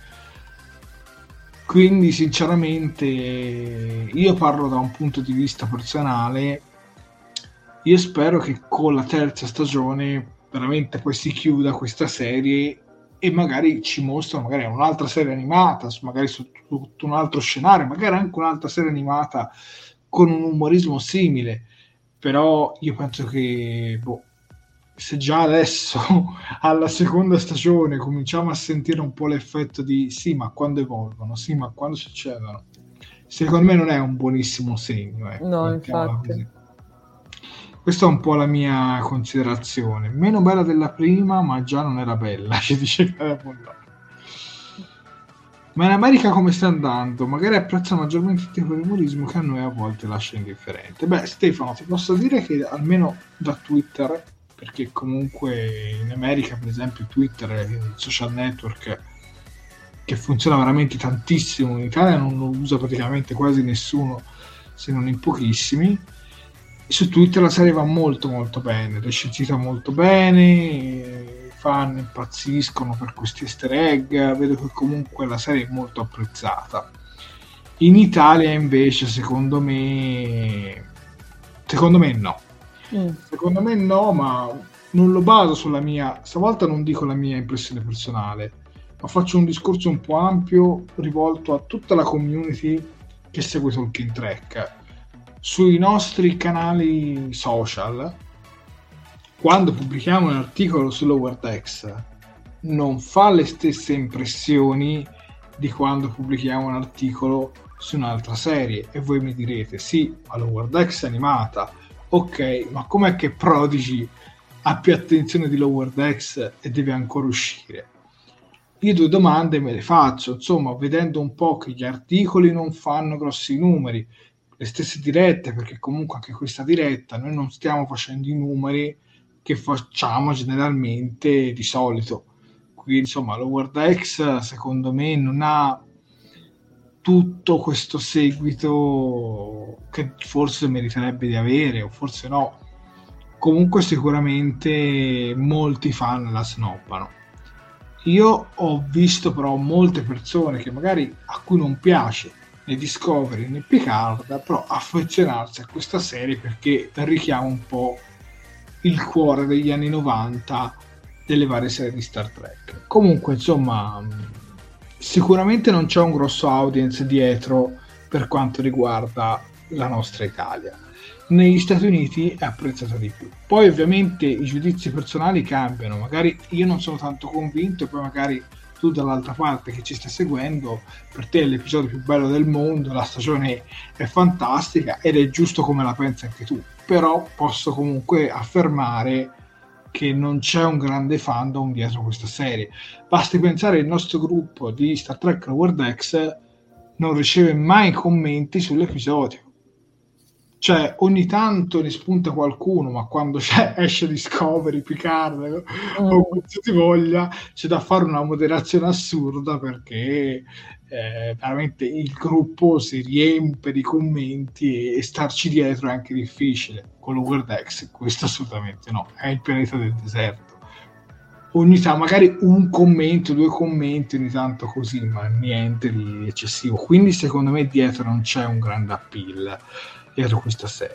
Quindi sinceramente io parlo da un punto di vista personale, io spero che con la terza stagione veramente poi si chiuda questa serie e magari ci mostrano magari un'altra serie animata, magari su tutto un altro scenario, magari anche un'altra serie animata con un umorismo simile. Però io penso che boh, se già adesso alla seconda stagione cominciamo a sentire un po' l'effetto di sì ma quando evolvono, sì ma quando succedono, secondo me non è un buonissimo segno, ecco, no, infatti così. Questa è un po' la mia considerazione, meno bella della prima ma già non era bella, ci dice Ma in America come sta andando? Magari apprezza maggiormente il tipo di umorismo che a noi a volte lascia indifferente. Beh, Stefano, ti posso dire che almeno da Twitter, perché comunque in America, per esempio, Twitter è il social network che funziona veramente tantissimo, in Italia non lo usa praticamente quasi nessuno, se non in pochissimi. Su Twitter la serie va molto molto bene, recensita molto bene, i fan impazziscono per questi easter egg, vedo che comunque la serie è molto apprezzata. In Italia invece secondo me secondo me no mm. secondo me no, ma non lo baso sulla mia, stavolta non dico la mia impressione personale, ma faccio un discorso un po' ampio rivolto a tutta la community che segue Talking Track. Sui nostri canali social, quando pubblichiamo un articolo su Lower Decks, non fa le stesse impressioni di quando pubblichiamo un articolo su un'altra serie. E voi mi direte, sì, ma Lower Decks è animata, ok, ma com'è che Prodigy ha più attenzione di Lower Decks e deve ancora uscire? Io due domande me le faccio, insomma, vedendo un po' che gli articoli non fanno grossi numeri, le stesse dirette, perché comunque anche questa diretta noi non stiamo facendo i numeri che facciamo generalmente di solito, quindi insomma Lower Decks secondo me non ha tutto questo seguito che forse meriterebbe di avere, o forse no. Comunque sicuramente molti fan la snobbano. Io ho visto però molte persone che magari a cui non piace né Discovery né Picard, però affezionarsi a questa serie perché richiama un po' il cuore degli anni novanta delle varie serie di Star Trek. Comunque insomma sicuramente non c'è un grosso audience dietro per quanto riguarda la nostra Italia. Negli Stati Uniti è apprezzata di più. Poi ovviamente i giudizi personali cambiano, magari io non sono tanto convinto, poi magari tu dall'altra parte che ci stai seguendo, per te è l'episodio più bello del mondo, la stagione è fantastica ed è giusto come la pensi anche tu, però posso comunque affermare che non c'è un grande fandom dietro questa serie. Basti pensare il nostro gruppo di Star Trek Lower Decks non riceve mai commenti sull'episodio, cioè ogni tanto ne spunta qualcuno, ma quando c'è, esce Discovery, Picard mm. o qualsiasi voglia, c'è da fare una moderazione assurda perché eh, veramente il gruppo si riempie di commenti e, e starci dietro è anche difficile. Con Lower Decks questo assolutamente no, è il pianeta del deserto. Ogni tanto magari un commento, due commenti ogni tanto così, ma niente di eccessivo, quindi secondo me dietro non c'è un grande appeal dietro questa serie.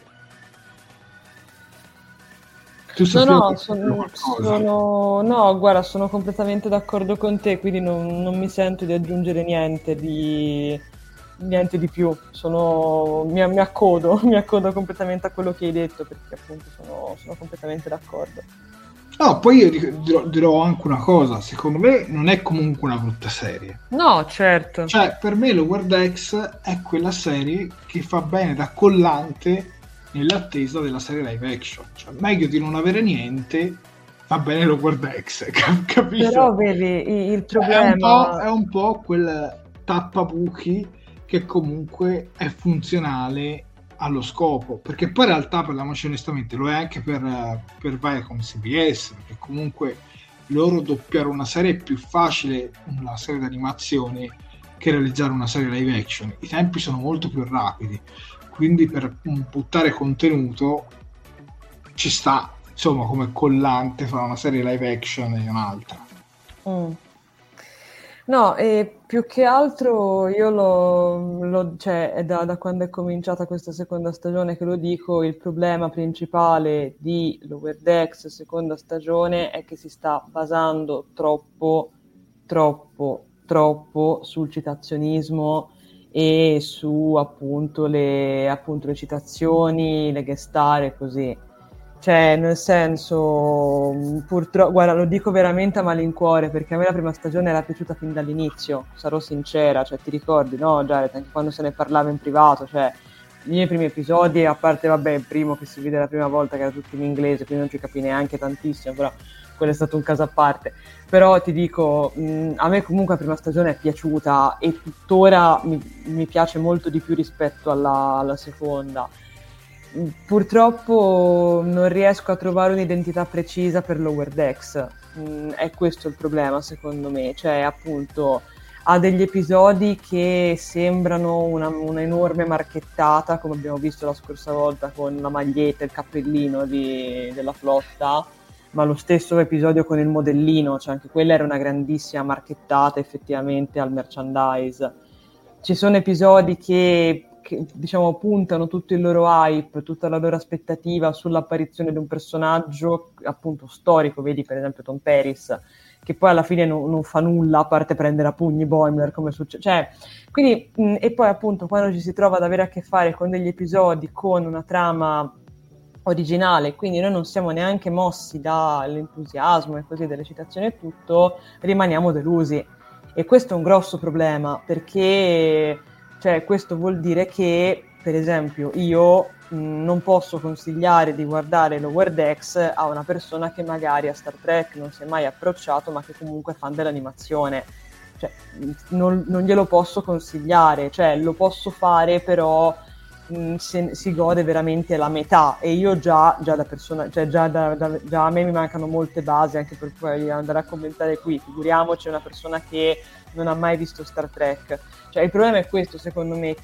Tu no, no, sono, sono, no, guarda, sono completamente d'accordo con te, quindi non, non mi sento di aggiungere niente di, niente di più. Sono, mi, mi accodo, mi accodo completamente a quello che hai detto, perché appunto sono, sono completamente d'accordo. No, poi io dirò, dirò anche una cosa, secondo me non è comunque una brutta serie. No, certo. Cioè, per me Lower Decks è quella serie che fa bene da collante nell'attesa della serie live action. Cioè, meglio di non avere niente, va bene Lower Decks, capito? Però vedi, il problema... Cioè, è, un po', è un po' quel tappabuchi che comunque è funzionale allo scopo, perché poi in realtà, parliamoci onestamente, lo è anche per, per Viacom C B S, perché comunque loro doppiare una serie è più facile, una serie d'animazione, che realizzare una serie live action. I tempi sono molto più rapidi, quindi per buttare contenuto ci sta, insomma, come collante fra una serie live action e un'altra. Mm. No, e più che altro io lo, lo cioè è da, da quando è cominciata questa seconda stagione che lo dico, il problema principale di Lower Decks seconda stagione è che si sta basando troppo, troppo, troppo sul citazionismo e su appunto le, appunto le citazioni, le guest star e così. Cioè, nel senso, purtroppo, guarda, lo dico veramente a malincuore, perché a me la prima stagione era piaciuta fin dall'inizio, sarò sincera, cioè ti ricordi, no, Jared, anche quando se ne parlava in privato, cioè, i miei primi episodi, a parte, vabbè, il primo che si vede la prima volta, che era tutto in inglese, quindi non ci capì neanche tantissimo, però quello è stato un caso a parte. Però ti dico, mh, a me comunque la prima stagione è piaciuta e tuttora mi, mi piace molto di più rispetto alla, alla seconda. Purtroppo non riesco a trovare un'identità precisa per Lower Decks, mm, è questo il problema secondo me, cioè appunto ha degli episodi che sembrano una, una enorme marchettata, come abbiamo visto la scorsa volta con la maglietta e il cappellino di, della flotta, ma lo stesso episodio con il modellino, cioè anche quella era una grandissima marchettata effettivamente al merchandise. Ci sono episodi che che diciamo puntano tutto il loro hype, tutta la loro aspettativa sull'apparizione di un personaggio appunto storico, vedi per esempio Tom Paris, che poi alla fine non, non fa nulla a parte prendere a pugni Boimler come succede, cioè, quindi mh, e poi appunto quando ci si trova ad avere a che fare con degli episodi con una trama originale, quindi noi non siamo neanche mossi dall'entusiasmo e così delle citazioni e tutto, rimaniamo delusi, e questo è un grosso problema, perché cioè, questo vuol dire che, per esempio, io mh, non posso consigliare di guardare Lower Decks a una persona che magari a Star Trek non si è mai approcciato, ma che comunque è fan dell'animazione. Cioè, non, non glielo posso consigliare, cioè lo posso fare, però mh, se, si gode veramente la metà. E io già, già da persona, cioè già, da, da, già a me mi mancano molte basi anche per poi andare a commentare qui. Figuriamoci una persona che non ha mai visto Star Trek. Cioè, il problema è questo, secondo me,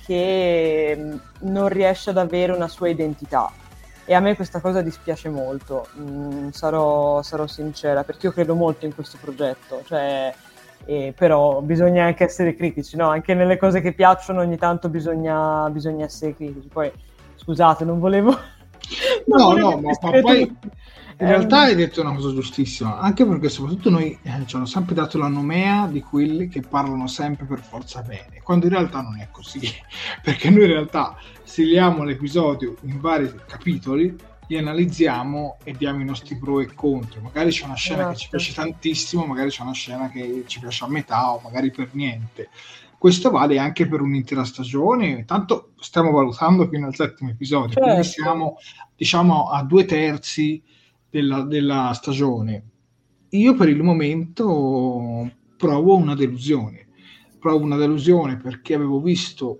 che non riesce ad avere una sua identità. E a me questa cosa dispiace molto, mm, sarò, sarò sincera, perché io credo molto in questo progetto. Cioè, eh, però bisogna anche essere critici, no? Anche nelle cose che piacciono ogni tanto bisogna, bisogna essere critici. Poi, scusate, non volevo... non no, volevo no, ma, ma poi... In realtà hai detto una cosa giustissima, anche perché soprattutto noi eh, ci hanno sempre dato la nomea di quelli che parlano sempre per forza bene, quando in realtà non è così, perché noi in realtà stiliamo l'episodio in vari capitoli, li analizziamo e diamo i nostri pro e contro. Magari c'è una scena esatto. che ci piace tantissimo, magari c'è una scena che ci piace a metà o magari per niente. Questo vale anche per un'intera stagione, tanto stiamo valutando fino al settimo episodio, certo. Quindi siamo diciamo a due terzi Della, della stagione. Io per il momento provo una delusione provo una delusione perché avevo visto,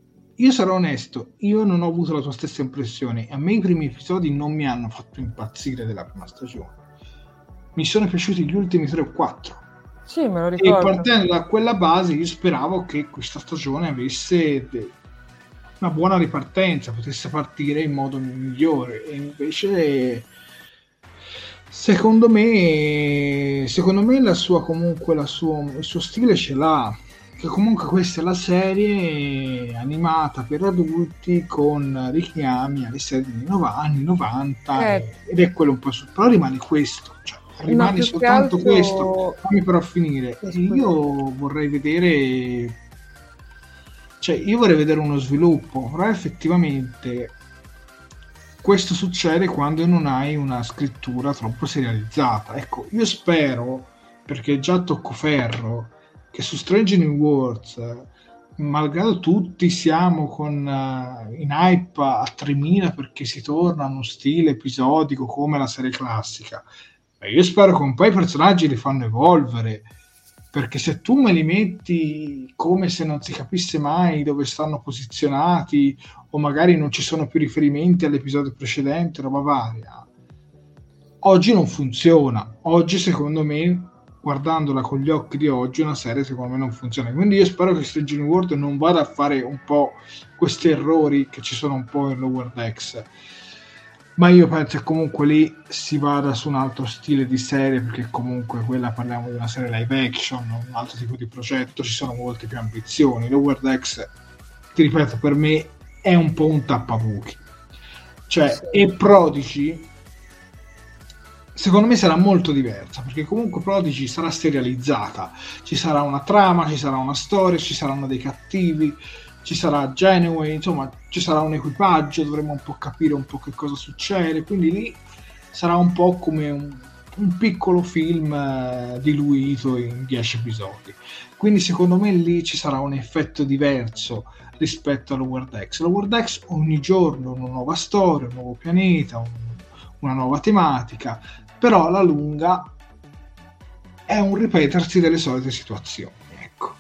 io sarò onesto, io non ho avuto la tua stessa impressione, a me i primi episodi non mi hanno fatto impazzire della prima stagione, mi sono piaciuti gli ultimi tre o quattro. Sì, me lo ricordo. E partendo da quella base io speravo che questa stagione avesse de- una buona ripartenza, potesse partire in modo migliore, e invece secondo me secondo me la sua comunque la sua, il suo stile ce l'ha, che comunque questa è la serie animata per adulti con richiami alle serie degli anni novanta, eh. ed è quello un po' su, però rimane questo, cioè rimane soltanto altro... questo. Fammi però finire. Io vorrei vedere cioè io vorrei vedere uno sviluppo, però effettivamente questo succede quando non hai una scrittura troppo serializzata. Ecco, io spero, perché già tocco ferro, che su Strange New Worlds, malgrado tutti siamo con uh, in hype a tremila perché si torna a uno stile episodico come la serie classica, e io spero che un po' i personaggi li fanno evolvere, perché se tu me li metti come se non si capisse mai dove stanno posizionati, o magari non ci sono più riferimenti all'episodio precedente, roba varia, oggi non funziona. Oggi secondo me, guardandola con gli occhi di oggi, una serie secondo me non funziona. Quindi io spero che Strange New World non vada a fare un po' questi errori che ci sono un po' in Lower Decks, ma io penso che comunque lì si vada su un altro stile di serie, perché comunque quella, parliamo di una serie live action, un altro tipo di progetto, ci sono molte più ambizioni. Lower Decks, ti ripeto, per me è un po' un tappabuchi, cioè sì. E Prodigy secondo me sarà molto diversa, perché comunque Prodigy sarà serializzata, ci sarà una trama, ci sarà una storia, ci saranno dei cattivi, ci sarà Janeway, insomma ci sarà un equipaggio, dovremo un po' capire un po' che cosa succede, quindi lì sarà un po' come un, un piccolo film eh, diluito in dieci episodi, quindi secondo me lì ci sarà un effetto diverso rispetto a Lower Decks. Lower Decks ogni giorno una nuova storia, un nuovo pianeta, un, una nuova tematica, però alla lunga è un ripetersi delle solite situazioni, ecco.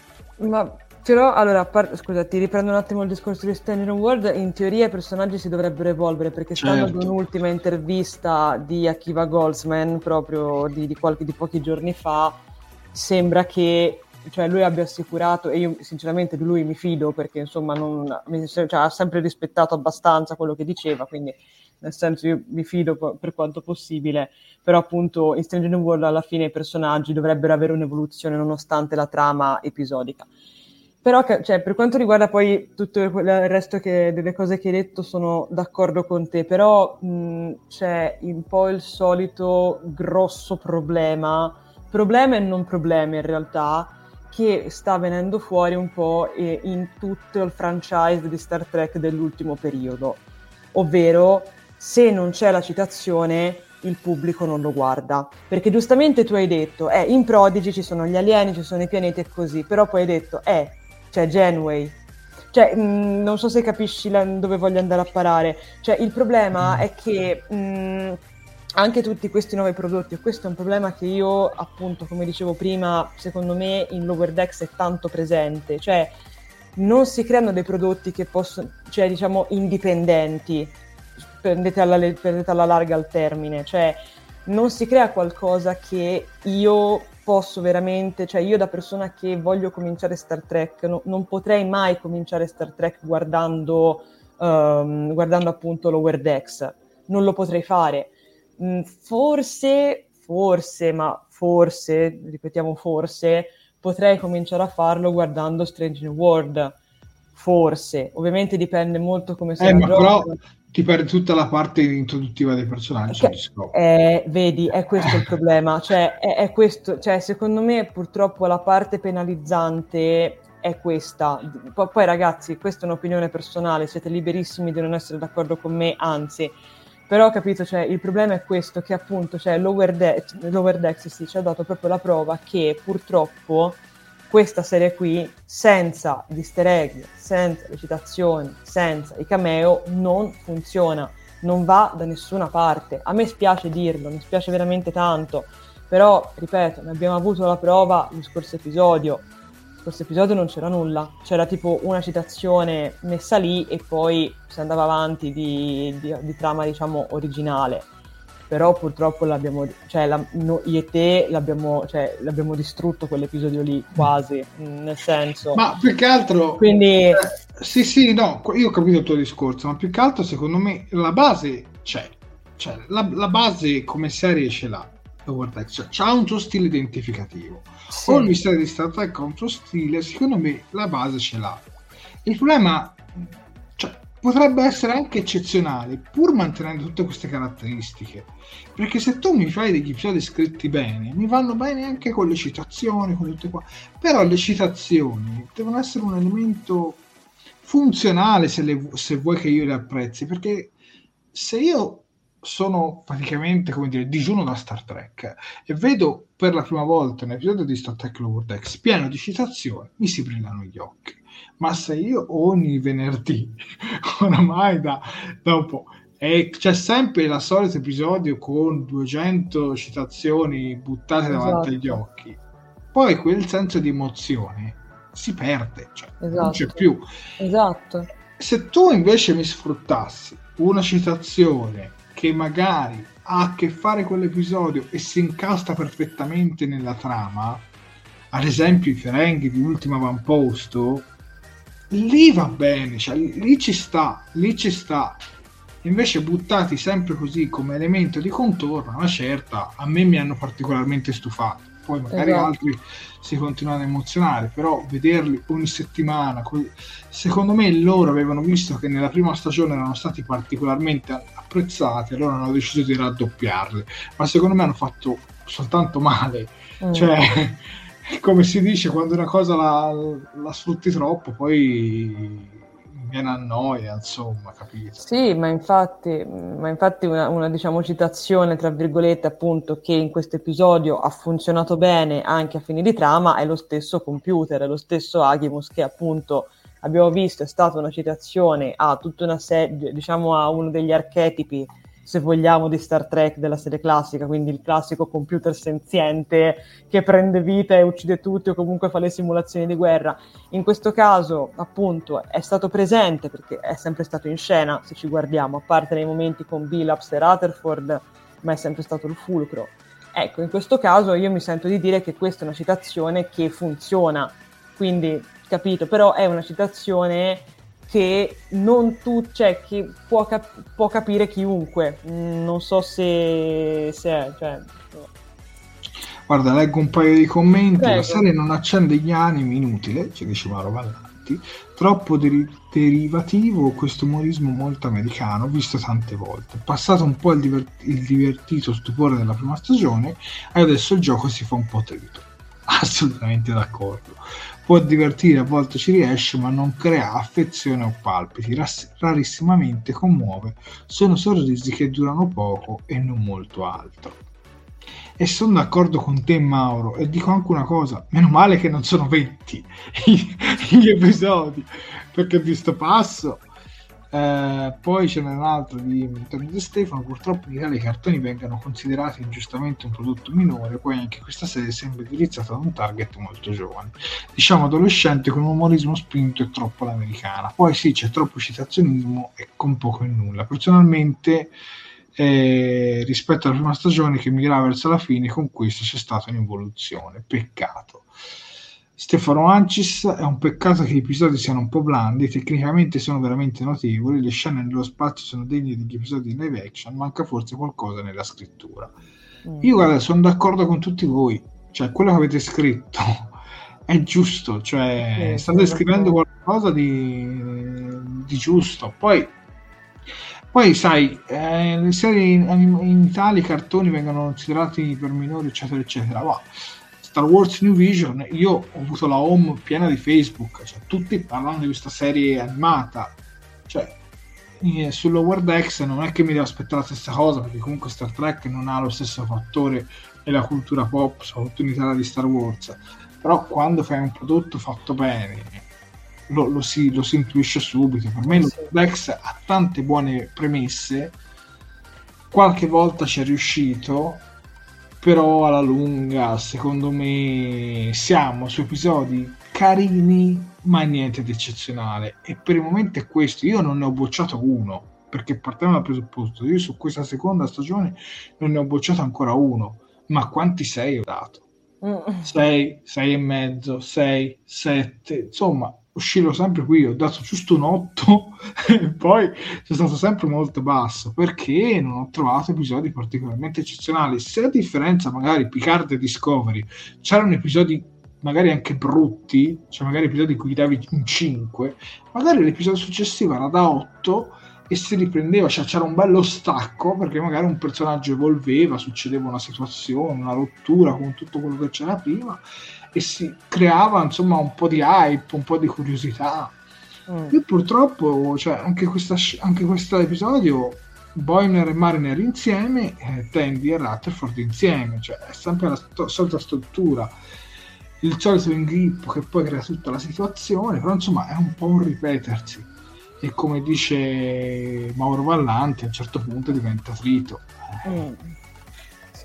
Ma però, allora, par- scusa, ti riprendo un attimo il discorso di Stranger World. In teoria i personaggi si dovrebbero evolvere, perché stando Certo. ad un'ultima intervista di Akiva Goldsman, proprio di, di, qualche, di pochi giorni fa, sembra che, cioè, lui abbia assicurato, e io sinceramente di lui mi fido, perché insomma non, mi- cioè, ha sempre rispettato abbastanza quello che diceva, quindi nel senso io mi fido po- per quanto possibile, però appunto in Stranger World alla fine i personaggi dovrebbero avere un'evoluzione nonostante la trama episodica. Però, cioè, per quanto riguarda poi tutto il resto che, delle cose che hai detto, sono d'accordo con te, però mh, c'è un po' il solito grosso problema, problema e non problema in realtà, che sta venendo fuori un po' eh, in tutto il franchise di Star Trek dell'ultimo periodo, ovvero se non c'è la citazione il pubblico non lo guarda, perché giustamente tu hai detto eh, in Prodigy ci sono gli alieni, ci sono i pianeti e così, però poi hai detto eh cioè Janeway, cioè mh, non so se capisci la, dove voglio andare a parare, cioè il problema è che mh, anche tutti questi nuovi prodotti, e questo è un problema che io appunto, come dicevo prima, secondo me in Lower Decks è tanto presente, cioè non si creano dei prodotti che possono, cioè diciamo indipendenti, prendete alla, prendete alla larga il termine, cioè non si crea qualcosa che io posso veramente, cioè io da persona che voglio cominciare Star Trek, no, non potrei mai cominciare Star Trek guardando, um, guardando appunto Lower Decks, non lo potrei fare. Mm, forse, forse, ma forse, ripetiamo forse, potrei cominciare a farlo guardando Strange New World, forse, ovviamente dipende molto come se Eh, la ma gioco. però ti perdi tutta la parte introduttiva dei personaggi. Che, eh, vedi, è questo il problema, cioè è, è questo, cioè secondo me purtroppo la parte penalizzante è questa. P- poi ragazzi, questa è un'opinione personale, siete liberissimi di non essere d'accordo con me, anzi, però capito, cioè il problema è questo, che appunto cioè, Lower, De- Lower Decks sì, ci ha dato proprio la prova che purtroppo questa serie qui, senza gli easter egg, senza le citazioni, senza i cameo, non funziona, non va da nessuna parte. A me spiace dirlo, mi spiace veramente tanto, però, ripeto, ne abbiamo avuto la prova lo scorso episodio. Lo scorso episodio non c'era nulla, c'era tipo una citazione messa lì e poi si andava avanti di, di, di trama, diciamo, originale. Però purtroppo l'abbiamo, cioè la, no, io e te l'abbiamo, cioè, l'abbiamo distrutto quell'episodio lì, quasi, nel senso. Ma più che altro, quindi eh, sì, sì, no, io ho capito il tuo discorso, ma più che altro secondo me la base c'è, cioè la, la base come serie ce l'ha, cioè, c'ha un suo stile identificativo. sì. Ogni serie di Star Trek ha un suo stile, secondo me la base ce l'ha. Il problema, cioè, potrebbe essere anche eccezionale, pur mantenendo tutte queste caratteristiche. Perché se tu mi fai degli episodi scritti bene, mi vanno bene anche con le citazioni, con tutte qua. Però le citazioni devono essere un elemento funzionale se, le, se vuoi che io le apprezzi. Perché se io sono praticamente, come dire, digiuno da Star Trek e vedo per la prima volta un episodio di Star Trek Lower Decks pieno di citazioni, mi si brillano gli occhi. Ma se io ogni venerdì, oramai da, da un po', e c'è sempre il solito episodio con duecento citazioni buttate esatto. davanti agli occhi, poi quel senso di emozione si perde, cioè esatto. non c'è più. Esatto. Se tu invece mi sfruttassi una citazione che magari ha a che fare con l'episodio e si incastra perfettamente nella trama, ad esempio i Ferengi di Ultima Avamposto, lì va bene, cioè lì ci sta, lì ci sta. Invece buttati sempre così come elemento di contorno, una certa, a me mi hanno particolarmente stufato. Poi magari esatto. altri si continuano a emozionare, però vederli ogni settimana, secondo me loro avevano visto che nella prima stagione erano stati particolarmente apprezzati, allora hanno deciso di raddoppiarli, ma secondo me hanno fatto soltanto male. Mm. Cioè, come si dice, quando una cosa la, la sfrutti troppo, poi viene a noia, insomma, capito? Sì, ma infatti, ma infatti una, una diciamo citazione tra virgolette appunto che in questo episodio ha funzionato bene anche a fini di trama è lo stesso computer, è lo stesso Agimus che appunto abbiamo visto è stata una citazione a tutta una serie, diciamo a uno degli archetipi se vogliamo, di Star Trek della serie classica, quindi il classico computer senziente che prende vita e uccide tutti o comunque fa le simulazioni di guerra. In questo caso, appunto, è stato presente perché è sempre stato in scena, se ci guardiamo, a parte nei momenti con Billups e Rutherford, ma è sempre stato il fulcro. Ecco, in questo caso io mi sento di dire che questa è una citazione che funziona, quindi, capito, però è una citazione che non tu, cioè, che può, cap- può capire chiunque. Mm, non so se, se è, cioè... Guarda, leggo un paio di commenti. Prego. La serie non accende gli animi, inutile, ci dice Mauro Vallanti. Troppo deri- derivativo, questo umorismo molto americano, visto tante volte. Passato un po' il, diver- il divertito stupore della prima stagione, e adesso il gioco si fa un po' trito. Assolutamente d'accordo. Può divertire, a volte ci riesce, ma non crea affezione o palpiti, rass- rarissimamente commuove, sono sorrisi che durano poco e non molto altro. E sono d'accordo con te, Mauro, e dico anche una cosa: meno male che non sono venti gli episodi, perché di sto passo. Eh, poi ce n'è un altro di Antonio De Stefano: purtroppo in Italia i cartoni vengano considerati ingiustamente un prodotto minore, poi anche questa serie sembra indirizzata ad un target molto giovane, diciamo adolescente, con un umorismo spinto e troppo all'americana. Poi sì, c'è troppo citazionismo e con poco e nulla. Personalmente eh, rispetto alla prima stagione che mirava verso la fine, con questo c'è stata un'evoluzione, peccato. Stefano Ancis: è un peccato che gli episodi siano un po' blandi, tecnicamente sono veramente notevoli, le scene nello spazio sono degne degli episodi in live action, manca forse qualcosa nella scrittura. Mm. Io guarda, sono d'accordo con tutti voi, cioè quello che avete scritto è giusto, cioè sì, state scrivendo qualcosa di, di giusto. Poi, poi sai, eh, le serie in, in Italia, i cartoni vengono considerati per minori, eccetera, eccetera, ma Star Wars New Vision, io ho avuto la home piena di Facebook, cioè tutti parlando di questa serie animata, cioè eh, su Lower Decks non è che mi devo aspettare la stessa cosa, perché comunque Star Trek non ha lo stesso fattore nella cultura pop, soprattutto in Italia, di Star Wars, però quando fai un prodotto fatto bene lo, lo, si, lo si intuisce subito. Per me Lower Decks ha tante buone premesse, qualche volta ci è riuscito, però alla lunga secondo me siamo su episodi carini ma niente di eccezionale, e per il momento è questo. Io non ne ho bocciato uno, perché partiamo dal presupposto, io su questa seconda stagione non ne ho bocciato ancora uno, ma quanti sei ho dato? sei, sei e mezzo, sei, sette, insomma uscirò sempre qui, ho dato giusto un otto e poi sono stato sempre molto basso perché non ho trovato episodi particolarmente eccezionali. Se a differenza magari Picard e Discovery c'erano episodi magari anche brutti, cioè magari episodi in cui davi un cinque, magari l'episodio successivo era da otto e si riprendeva, cioè c'era un bello stacco perché magari un personaggio evolveva, succedeva una situazione, una rottura con tutto quello che c'era prima e si creava insomma un po' di hype, un po' di curiosità. Mm. Io purtroppo, cioè anche questa anche questo episodio, Boimler e Mariner insieme, eh, Tandy e Rutherford insieme, cioè è sempre la st- solita struttura, il solito inghippo che poi crea tutta la situazione, però insomma è un po' un ripetersi e come dice Mauro Vallanti a un certo punto diventa trito. Mm. Sì.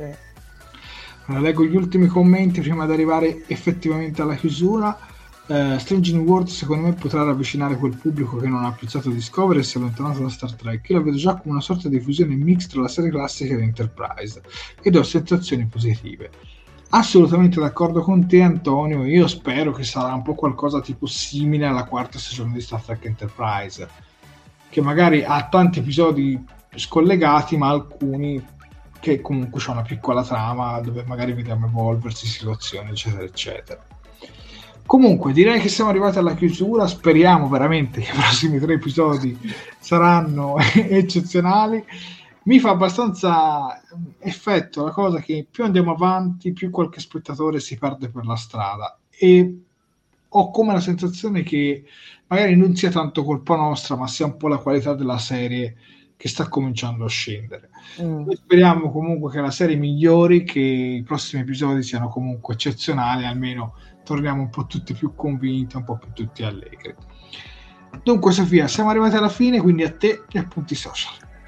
Allora, leggo gli ultimi commenti prima di arrivare effettivamente alla chiusura. uh, Strange New World secondo me potrà ravvicinare quel pubblico che non ha apprezzato Discovery e si è allontanato da Star Trek. Io la vedo già come una sorta di fusione mix tra la serie classica e l'Enterprise ed ho sensazioni positive. Assolutamente d'accordo con te, Antonio. Io spero che sarà un po' qualcosa tipo simile alla quarta stagione di Star Trek Enterprise, che magari ha tanti episodi scollegati ma alcuni che comunque c'è una piccola trama dove magari vediamo evolversi situazioni eccetera eccetera. Comunque direi che siamo arrivati alla chiusura, speriamo veramente che i prossimi tre episodi saranno eccezionali. Mi fa abbastanza effetto la cosa che più andiamo avanti più qualche spettatore si perde per la strada, e ho come la sensazione che magari non sia tanto colpa nostra ma sia un po' la qualità della serie che sta cominciando a scendere. Mm. Noi speriamo comunque che la serie migliori, che i prossimi episodi siano comunque eccezionali, almeno torniamo un po' tutti più convinti, un po' più tutti allegri. Dunque Sofia, siamo arrivati alla fine, quindi a te gli appunti social.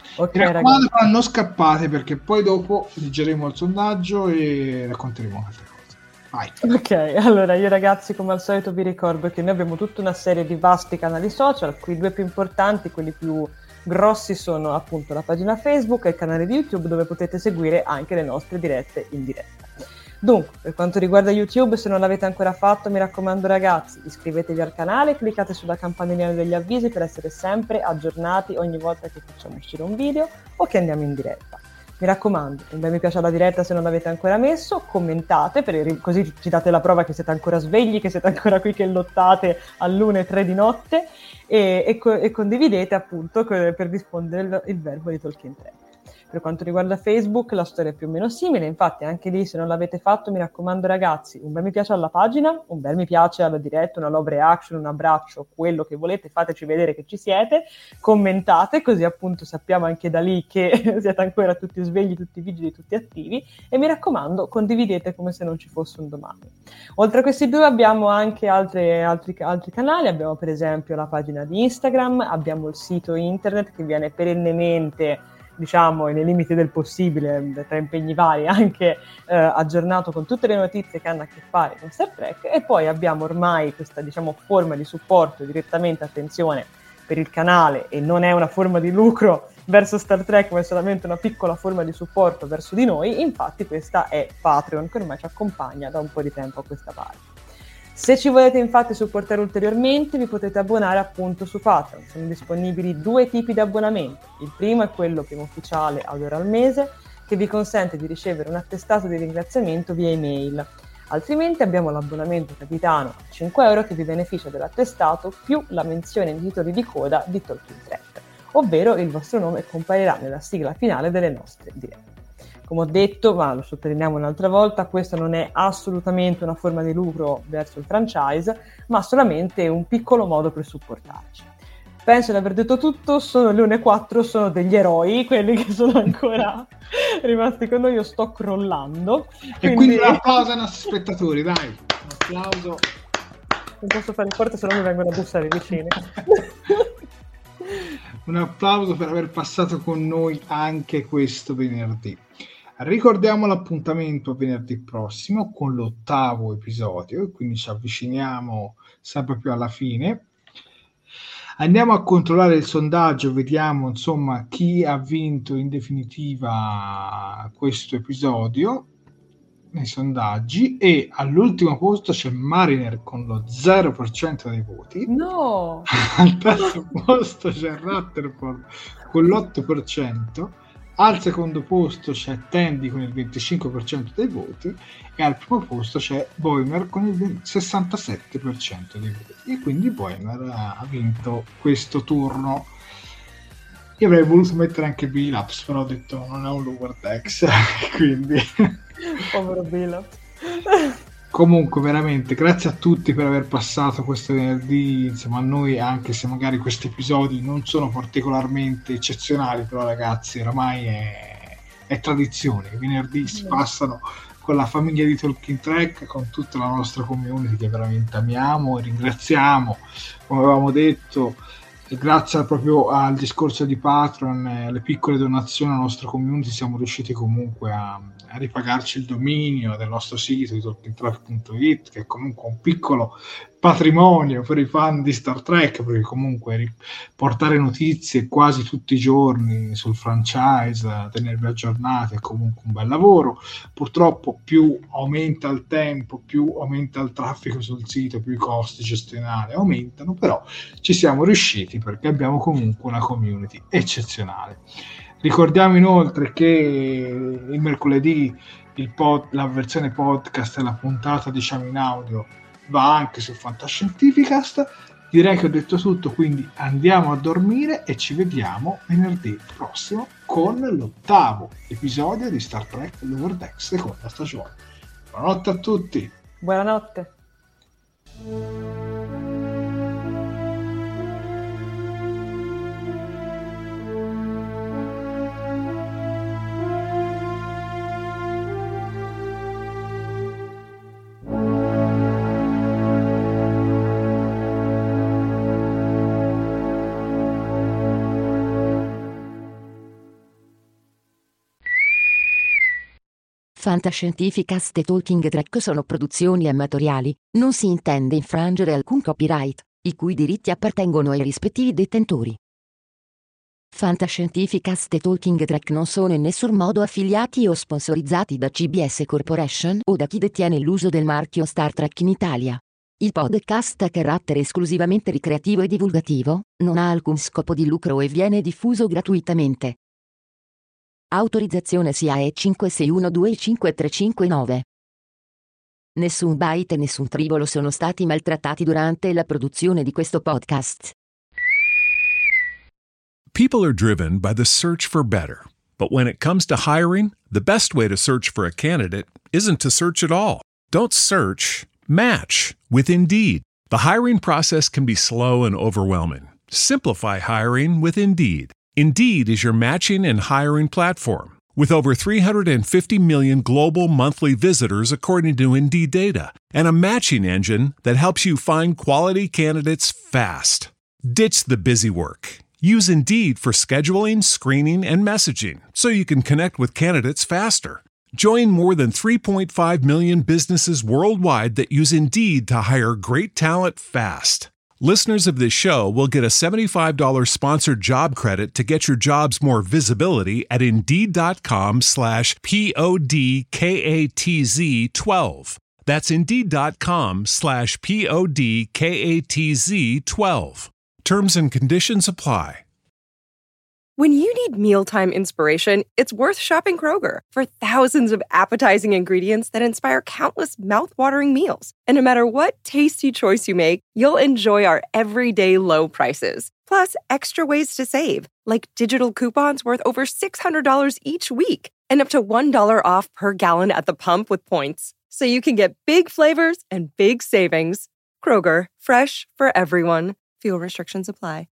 Ok, Mi raccomando, ragazzi. però non scappate perché poi dopo leggeremo il sondaggio e racconteremo altre cose. Vai. Ok, allora io ragazzi come al solito vi ricordo che noi abbiamo tutta una serie di vasti canali social, qui i due più importanti, quelli più grossi sono appunto la pagina Facebook e il canale di YouTube dove potete seguire anche le nostre dirette in diretta. Dunque, per quanto riguarda YouTube, se non l'avete ancora fatto, mi raccomando ragazzi, iscrivetevi al canale, cliccate sulla campanellina degli avvisi per essere sempre aggiornati ogni volta che facciamo uscire un video o che andiamo in diretta. Mi raccomando, un bel mi piace alla diretta se non l'avete ancora messo, commentate, per, così ci date la prova che siete ancora svegli, che siete ancora qui che lottate all'una e tre di notte e, e, e condividete appunto per rispondere il, il verbo di Talking Track. Per quanto riguarda Facebook la storia è più o meno simile, infatti anche lì se non l'avete fatto mi raccomando ragazzi, un bel mi piace alla pagina, un bel mi piace alla diretta, una love reaction, un abbraccio, quello che volete, fateci vedere che ci siete, commentate così appunto sappiamo anche da lì che siete ancora tutti svegli, tutti vigili, tutti attivi e mi raccomando condividete come se non ci fosse un domani. Oltre a questi due abbiamo anche altre, altri, altri canali, abbiamo per esempio la pagina di Instagram, abbiamo il sito internet che viene perennemente diciamo nei limiti del possibile, tra impegni vari, anche eh, aggiornato con tutte le notizie che hanno a che fare con Star Trek e poi abbiamo ormai questa diciamo forma di supporto direttamente, attenzione, per il canale e non è una forma di lucro verso Star Trek ma è solamente una piccola forma di supporto verso di noi, infatti questa è Patreon che ormai ci accompagna da un po' di tempo a questa parte. Se ci volete infatti supportare ulteriormente vi potete abbonare appunto su Patreon, sono disponibili due tipi di abbonamento, il primo è quello primo ufficiale ad euro al mese che vi consente di ricevere un attestato di ringraziamento via email, altrimenti abbiamo l'abbonamento capitano a cinque euro che vi beneficia dell'attestato più la menzione nei titoli di coda di Talking Track, ovvero il vostro nome comparirà nella sigla finale delle nostre dirette. Come ho detto, ma lo sottolineiamo un'altra volta, questo non è assolutamente una forma di lucro verso il franchise, ma solamente un piccolo modo per supportarci. Penso di aver detto tutto, sono le una e quattro, sono degli eroi, quelli che sono ancora rimasti con noi, io sto crollando. E Quindi, quindi un applauso ai nostri spettatori, dai, un applauso. Non posso fare forte, se no mi vengono a bussare vicini. Un applauso per aver passato con noi anche questo venerdì. Ricordiamo l'appuntamento venerdì prossimo con l'ottavo episodio e quindi ci avviciniamo sempre più alla fine. Andiamo a controllare il sondaggio, vediamo insomma chi ha vinto in definitiva questo episodio nei sondaggi e all'ultimo posto c'è Mariner con lo zero per cento dei voti. No! Al terzo posto c'è Rutherford con l'otto per cento. Al secondo posto c'è Tandy con il venticinque per cento dei voti e al primo posto c'è Boimler con il sessantasette per cento dei voti e quindi Boimler ha vinto questo turno. Io avrei voluto mettere anche Billups, però ho detto non è un Lower Decks, quindi povero Billups. Comunque veramente grazie a tutti per aver passato questo venerdì insieme a noi, anche se magari questi episodi non sono particolarmente eccezionali, però ragazzi oramai è, è tradizione, i venerdì si passano con la famiglia di Talking Track, con tutta la nostra community che veramente amiamo e ringraziamo, come avevamo detto, e grazie proprio al discorso di Patreon e alle piccole donazioni alla nostra community siamo riusciti comunque a, a ripagarci il dominio del nostro sito di talking track punto it, che è comunque un piccolo patrimonio per i fan di Star Trek, perché comunque portare notizie quasi tutti i giorni sul franchise, tenervi aggiornati è comunque un bel lavoro. Purtroppo più aumenta il tempo, più aumenta il traffico sul sito, più i costi gestionali aumentano, però ci siamo riusciti perché abbiamo comunque una community eccezionale. Ricordiamo inoltre che il mercoledì il pod, la versione podcast e la puntata diciamo in audio va anche su Fantascientificast. Direi che ho detto tutto, quindi andiamo a dormire e ci vediamo venerdì prossimo con l'ottavo episodio di Star Trek Lower Decks seconda stagione. Buonanotte a tutti. Buonanotte. Fantascientificast e Talking Track sono produzioni amatoriali, non si intende infrangere alcun copyright, i cui diritti appartengono ai rispettivi detentori. Fantascientificast e Talking Track non sono in nessun modo affiliati o sponsorizzati da C B S Corporation o da chi detiene l'uso del marchio Star Trek in Italia. Il podcast ha carattere esclusivamente ricreativo e divulgativo, non ha alcun scopo di lucro e viene diffuso gratuitamente. Autorizzazione S I A E cinque sei uno due cinque tre cinque nove. Nessun byte e nessun tribolo sono stati maltrattati durante la produzione di questo podcast. People are driven by the search for better. But when it comes to hiring, the best way to search for a candidate isn't to search at all. Don't search, match with Indeed. The hiring process can be slow and overwhelming. Simplify hiring with Indeed. Indeed is your matching and hiring platform. With over three hundred fifty million global monthly visitors according to Indeed data, and a matching engine that helps you find quality candidates fast. Ditch the busy work. Use Indeed for scheduling, screening, and messaging so you can connect with candidates faster. Join more than three point five million businesses worldwide that use Indeed to hire great talent fast. Listeners of this show will get a seventy-five dollars sponsored job credit to get your jobs more visibility at Indeed.com slash P-O-D-K-A-T-Z 12. That's Indeed.com slash P-O-D-K-A-T-Z 12. Terms and conditions apply. When you need mealtime inspiration, it's worth shopping Kroger for thousands of appetizing ingredients that inspire countless mouth-watering meals. And no matter what tasty choice you make, you'll enjoy our everyday low prices. Plus, extra ways to save, like digital coupons worth over six hundred dollars each week and up to one dollar off per gallon at the pump with points. So you can get big flavors and big savings. Kroger, fresh for everyone. Fuel restrictions apply.